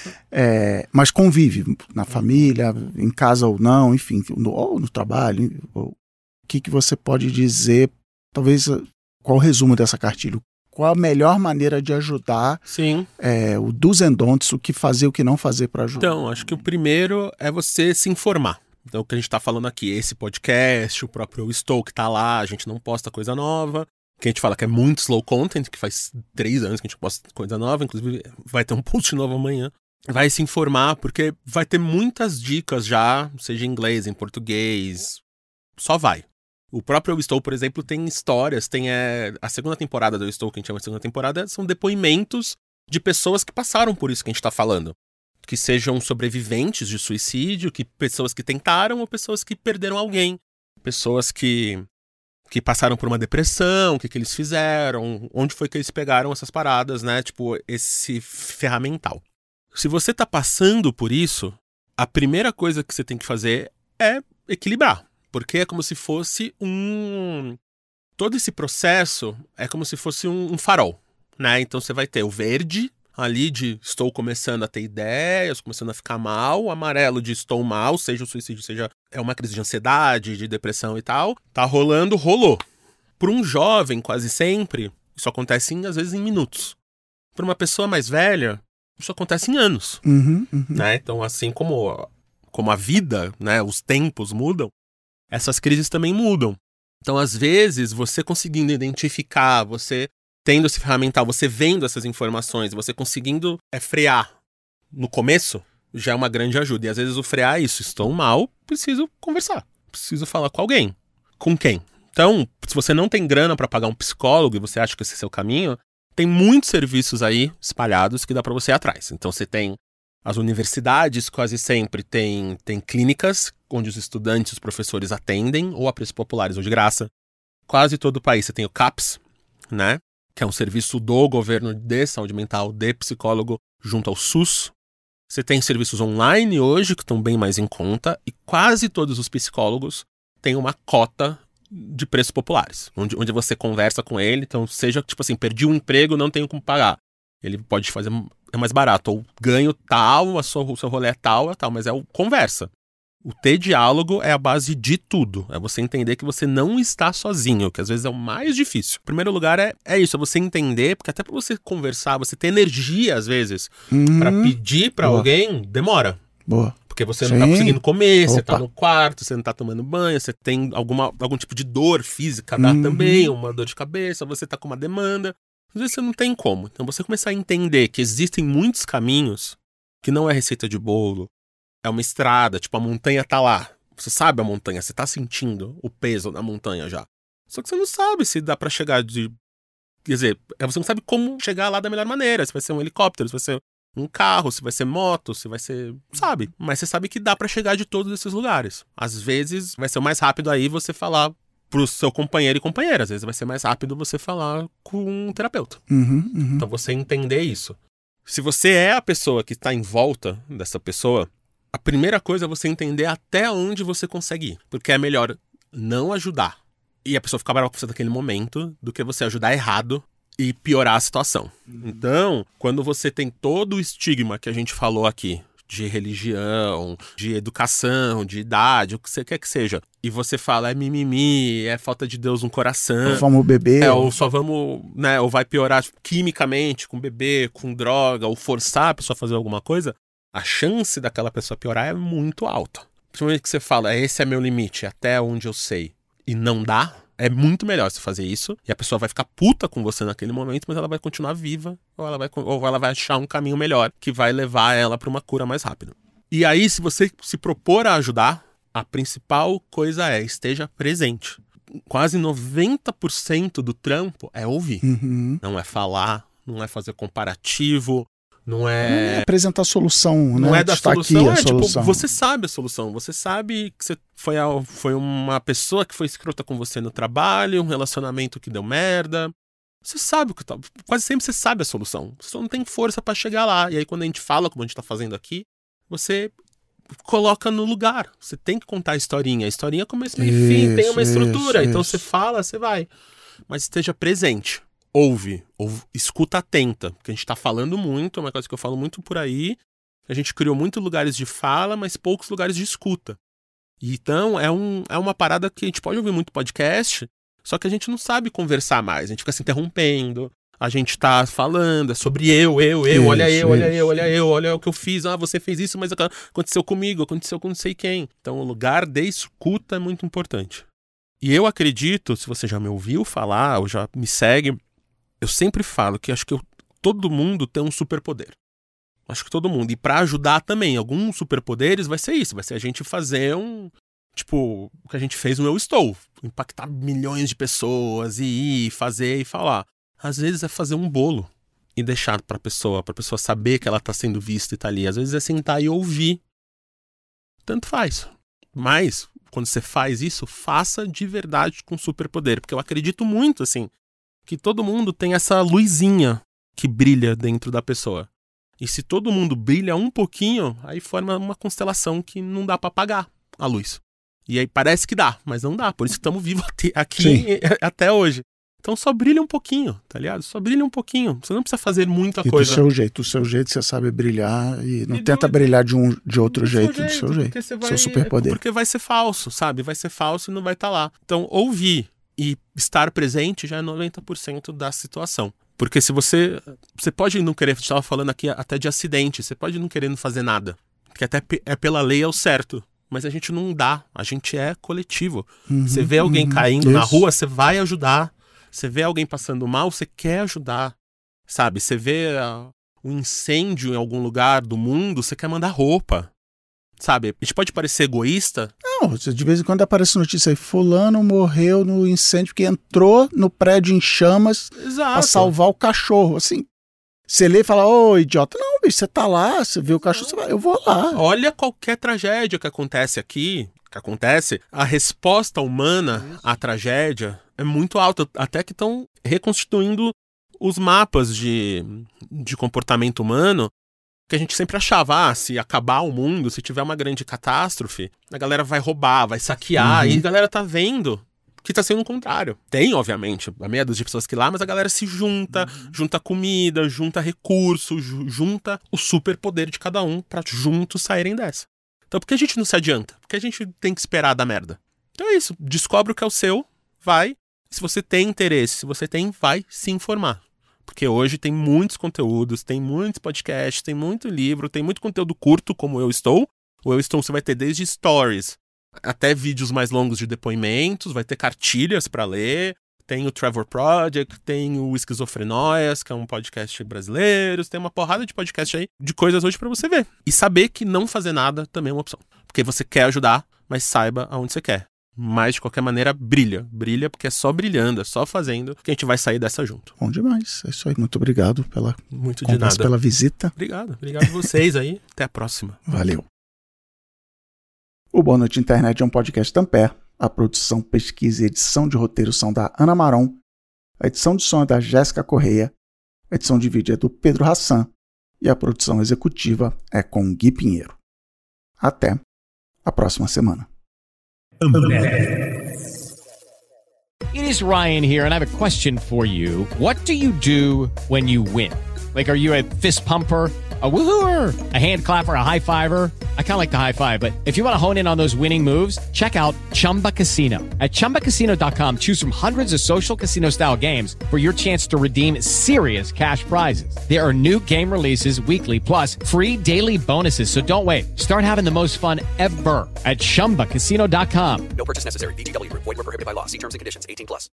Speaker 3: mas convive na família, em casa ou não, enfim, ou no trabalho. O que você pode dizer, talvez, qual o resumo dessa cartilha? Qual a melhor maneira de ajudar?
Speaker 4: Sim.
Speaker 3: O do's and don'ts, o que fazer, o que não fazer para ajudar.
Speaker 4: Então, acho que o primeiro é você se informar. Então, o que a gente está falando aqui, esse podcast, o próprio Eu Estou que está lá, a gente não posta coisa nova. Que a gente fala que é muito slow content, que faz 3 anos que a gente posta coisa nova, inclusive vai ter um post novo amanhã. Vai se informar, porque vai ter muitas dicas já, seja em inglês, em português, só vai. O próprio Eu Estou, por exemplo, tem histórias, tem a segunda temporada do Eu Estou, que a gente chama de segunda temporada, são depoimentos de pessoas que passaram por isso que a gente está falando. Que sejam sobreviventes de suicídio, que pessoas que tentaram ou pessoas que perderam alguém. Pessoas que passaram por uma depressão, o que eles fizeram, onde foi que eles pegaram essas paradas, né? Tipo, esse ferramental. Se você tá passando por isso, a primeira coisa que você tem que fazer é equilibrar. Porque é como se fosse todo esse processo é como se fosse um farol, né? Então você vai ter o verde ali de estou começando a ter ideias, começando a ficar mal, o amarelo de estou mal, seja o suicídio, seja uma crise de ansiedade, de depressão e tal. Tá rolando, rolou. Para um jovem, quase sempre, isso acontece às vezes em minutos. Para uma pessoa mais velha, isso acontece em anos. Né? Então, assim como a vida, né, os tempos mudam, essas crises também mudam. Então, às vezes, você conseguindo identificar, você tendo esse ferramental, você vendo essas informações, você conseguindo frear no começo, já é uma grande ajuda. E às vezes o frear é isso. Estou mal, preciso conversar. Preciso falar com alguém. Com quem? Então, se você não tem grana para pagar um psicólogo e você acha que esse é o seu caminho, tem muitos serviços aí espalhados que dá para você ir atrás. Então você tem as universidades, quase sempre tem clínicas onde os estudantes, os professores atendem, ou a preços populares ou de graça. Quase todo o país você tem o CAPS, né? Que é um serviço do governo de saúde mental, de psicólogo, junto ao SUS. Você tem serviços online hoje, que estão bem mais em conta, e quase todos os psicólogos têm uma cota de preços populares, onde você conversa com ele. Então, seja, tipo assim, perdi um emprego, não tenho como pagar. Ele pode fazer, é mais barato, ou ganho tal, o seu rolê é tal, mas é o conversa. O ter diálogo é a base de tudo. É você entender que você não está sozinho, que às vezes é o mais difícil. Em primeiro lugar é isso, é você entender, porque até para você conversar, você ter energia às vezes, para pedir para alguém, demora.
Speaker 3: Boa.
Speaker 4: Porque você não tá conseguindo comer, você tá no quarto, você não tá tomando banho, você tem algum tipo de dor física, dá também, uma dor de cabeça, você tá com uma demanda. Às vezes você não tem como. Então você começar a entender que existem muitos caminhos, que não é receita de bolo, é uma estrada, tipo, a montanha tá lá. Você sabe a montanha, você tá sentindo o peso da montanha já. Só que você não sabe se dá pra chegar de... Quer dizer, você não sabe como chegar lá da melhor maneira. Se vai ser um helicóptero, se vai ser um carro, se vai ser moto, se vai ser... Sabe? Mas você sabe que dá pra chegar de todos esses lugares. Às vezes vai ser o mais rápido aí você falar pro seu companheiro e companheira. Às vezes vai ser mais rápido você falar com um terapeuta. Então você entender isso. Se você é a pessoa que tá em volta dessa pessoa... A primeira coisa é você entender até onde você consegue ir. Porque é melhor não ajudar e a pessoa ficar brava com você naquele momento do que você ajudar errado e piorar a situação. Então, quando você tem todo o estigma que a gente falou aqui, de religião, de educação, de idade, o que você quer que seja, e você fala é mimimi, é falta de Deus no coração...
Speaker 3: Vamos beber.
Speaker 4: Ou só vamos, né, ou vai piorar quimicamente com beber, com droga, ou forçar a pessoa a fazer alguma coisa... A chance daquela pessoa piorar é muito alta. Principalmente que você fala, esse é meu limite, até onde eu sei. E não dá, é muito melhor você fazer isso. E a pessoa vai ficar puta com você naquele momento, mas ela vai continuar viva. Ou ela vai achar um caminho melhor que vai levar ela para uma cura mais rápida. E aí, se você se propor a ajudar, a principal coisa é, esteja presente. Quase 90% do trampo é ouvir. Não é falar, não é fazer comparativo. Não é
Speaker 3: apresentar a solução, né?
Speaker 4: Não é da solução,
Speaker 3: solução.
Speaker 4: Tipo, você sabe a solução. Você sabe que você foi uma pessoa que foi escrota com você no trabalho, um relacionamento que deu merda. Você sabe o que tá. Quase sempre você sabe a solução. Você só não tem força pra chegar lá. E aí, quando a gente fala, como a gente tá fazendo aqui, você coloca no lugar. Você tem que contar a historinha. A historinha começa, meio e fim, tem uma estrutura. Então você fala, você vai. mas esteja presente. Ouve, escuta atenta, porque a gente tá falando muito, é uma coisa que eu falo muito por aí, a gente criou muitos lugares de fala, mas poucos lugares de escuta. Então, é uma parada que a gente pode ouvir muito podcast, só que a gente não sabe conversar mais. A gente fica se interrompendo, a gente tá falando, é sobre eu, olha o que eu fiz, você fez isso, mas aconteceu comigo, aconteceu com não sei quem. Então, o lugar de escuta é muito importante. E eu acredito, se você já me ouviu falar, ou já me segue, eu sempre falo que acho que todo mundo tem um superpoder. Acho que todo mundo. E pra ajudar também, alguns superpoderes vai ser isso. Vai ser a gente fazer tipo, o que a gente fez no Eu Estou. Impactar milhões de pessoas e ir, fazer e falar. Às vezes é fazer um bolo e deixar pra pessoa saber que ela tá sendo vista e tá ali. Às vezes é sentar e ouvir. Tanto faz. Mas, quando você faz isso, faça de verdade com superpoder. Porque eu acredito muito, assim, que todo mundo tem essa luzinha que brilha dentro da pessoa. E se todo mundo brilha um pouquinho, aí forma uma constelação que não dá pra apagar a luz. E aí parece que dá, mas não dá. Por isso que estamos vivos aqui até hoje. Então só brilha um pouquinho, tá ligado? Só brilha um pouquinho. Você não precisa fazer muita coisa.
Speaker 3: Do seu jeito você sabe brilhar e não tenta brilhar de outro jeito, do seu jeito. Seu superpoder.
Speaker 4: Porque vai ser falso, sabe? Vai ser falso e não vai estar lá. Então ouvir e estar presente já é 90% da situação. Porque se você pode não querer, a gente estava falando aqui até de acidente, você pode não querer fazer nada, que até pela lei é o certo, mas a gente não dá, a gente é coletivo. Você vê alguém caindo na rua, você vai ajudar. Você vê alguém passando mal, você quer ajudar, sabe? Você vê um incêndio em algum lugar do mundo, você quer mandar roupa, sabe? A gente pode parecer egoísta.
Speaker 3: Não, de vez em quando aparece notícia aí, fulano morreu no incêndio que entrou no prédio em chamas pra salvar o cachorro. Assim, você lê e fala, ô idiota, não, bicho, você tá lá, você vê o cachorro, você vai, eu vou lá.
Speaker 4: Olha qualquer tragédia que acontece aqui, a resposta humana à tragédia é muito alta, até que estão reconstituindo os mapas de comportamento humano, que a gente sempre achava, se acabar o mundo, se tiver uma grande catástrofe, a galera vai roubar, vai saquear, e a galera tá vendo que tá sendo o contrário. Tem, obviamente, a meia dúzia de pessoas que lá, mas a galera se junta, junta comida, junta recursos, junta o superpoder de cada um pra juntos saírem dessa. Então por que a gente não se adianta? Porque a gente tem que esperar dar merda. Então é isso, descobre o que é o seu, vai. Se você tem interesse, vai se informar. Porque hoje tem muitos conteúdos, tem muitos podcasts, tem muito livro, tem muito conteúdo curto, como o Eu Estou. O Eu Estou você vai ter desde stories até vídeos mais longos de depoimentos, vai ter cartilhas para ler, tem o Trevor Project, tem o Esquizofrenóias, que é um podcast brasileiro, tem uma porrada de podcast aí, de coisas hoje para você ver. E saber que não fazer nada também é uma opção. Porque você quer ajudar, mas saiba aonde você quer. Mas, de qualquer maneira, brilha. Brilha porque é só brilhando, é só fazendo que a gente vai sair dessa junto.
Speaker 3: Bom demais. É isso aí. Muito obrigado pela
Speaker 4: Muito de nada.
Speaker 3: Pela visita.
Speaker 4: Obrigado. Obrigado a vocês aí. Até a próxima.
Speaker 3: Valeu. O Boa Noite Internet é um podcast Tampere. A produção, pesquisa e edição de roteiro são da Ana Maron. A edição de som é da Jéssica Correia. A edição de vídeo é do Pedro Hassan. E a produção executiva é com Gui Pinheiro. Até a próxima semana.
Speaker 1: It is Ryan here, and I have a question for you. What do you do when you win? Like, are you a fist pumper, a woohooer, a hand clapper, a high fiver? I kind of like the high five, but if you want to hone in on those winning moves, check out Chumba Casino. At ChumbaCasino.com, choose from hundreds of social casino-style games for your chance to redeem serious cash prizes. There are new game releases weekly, plus free daily bonuses, so don't wait. Start having the most fun ever at ChumbaCasino.com.
Speaker 2: No purchase necessary. VGW Group. Void where prohibited by law. See terms and conditions. 18+.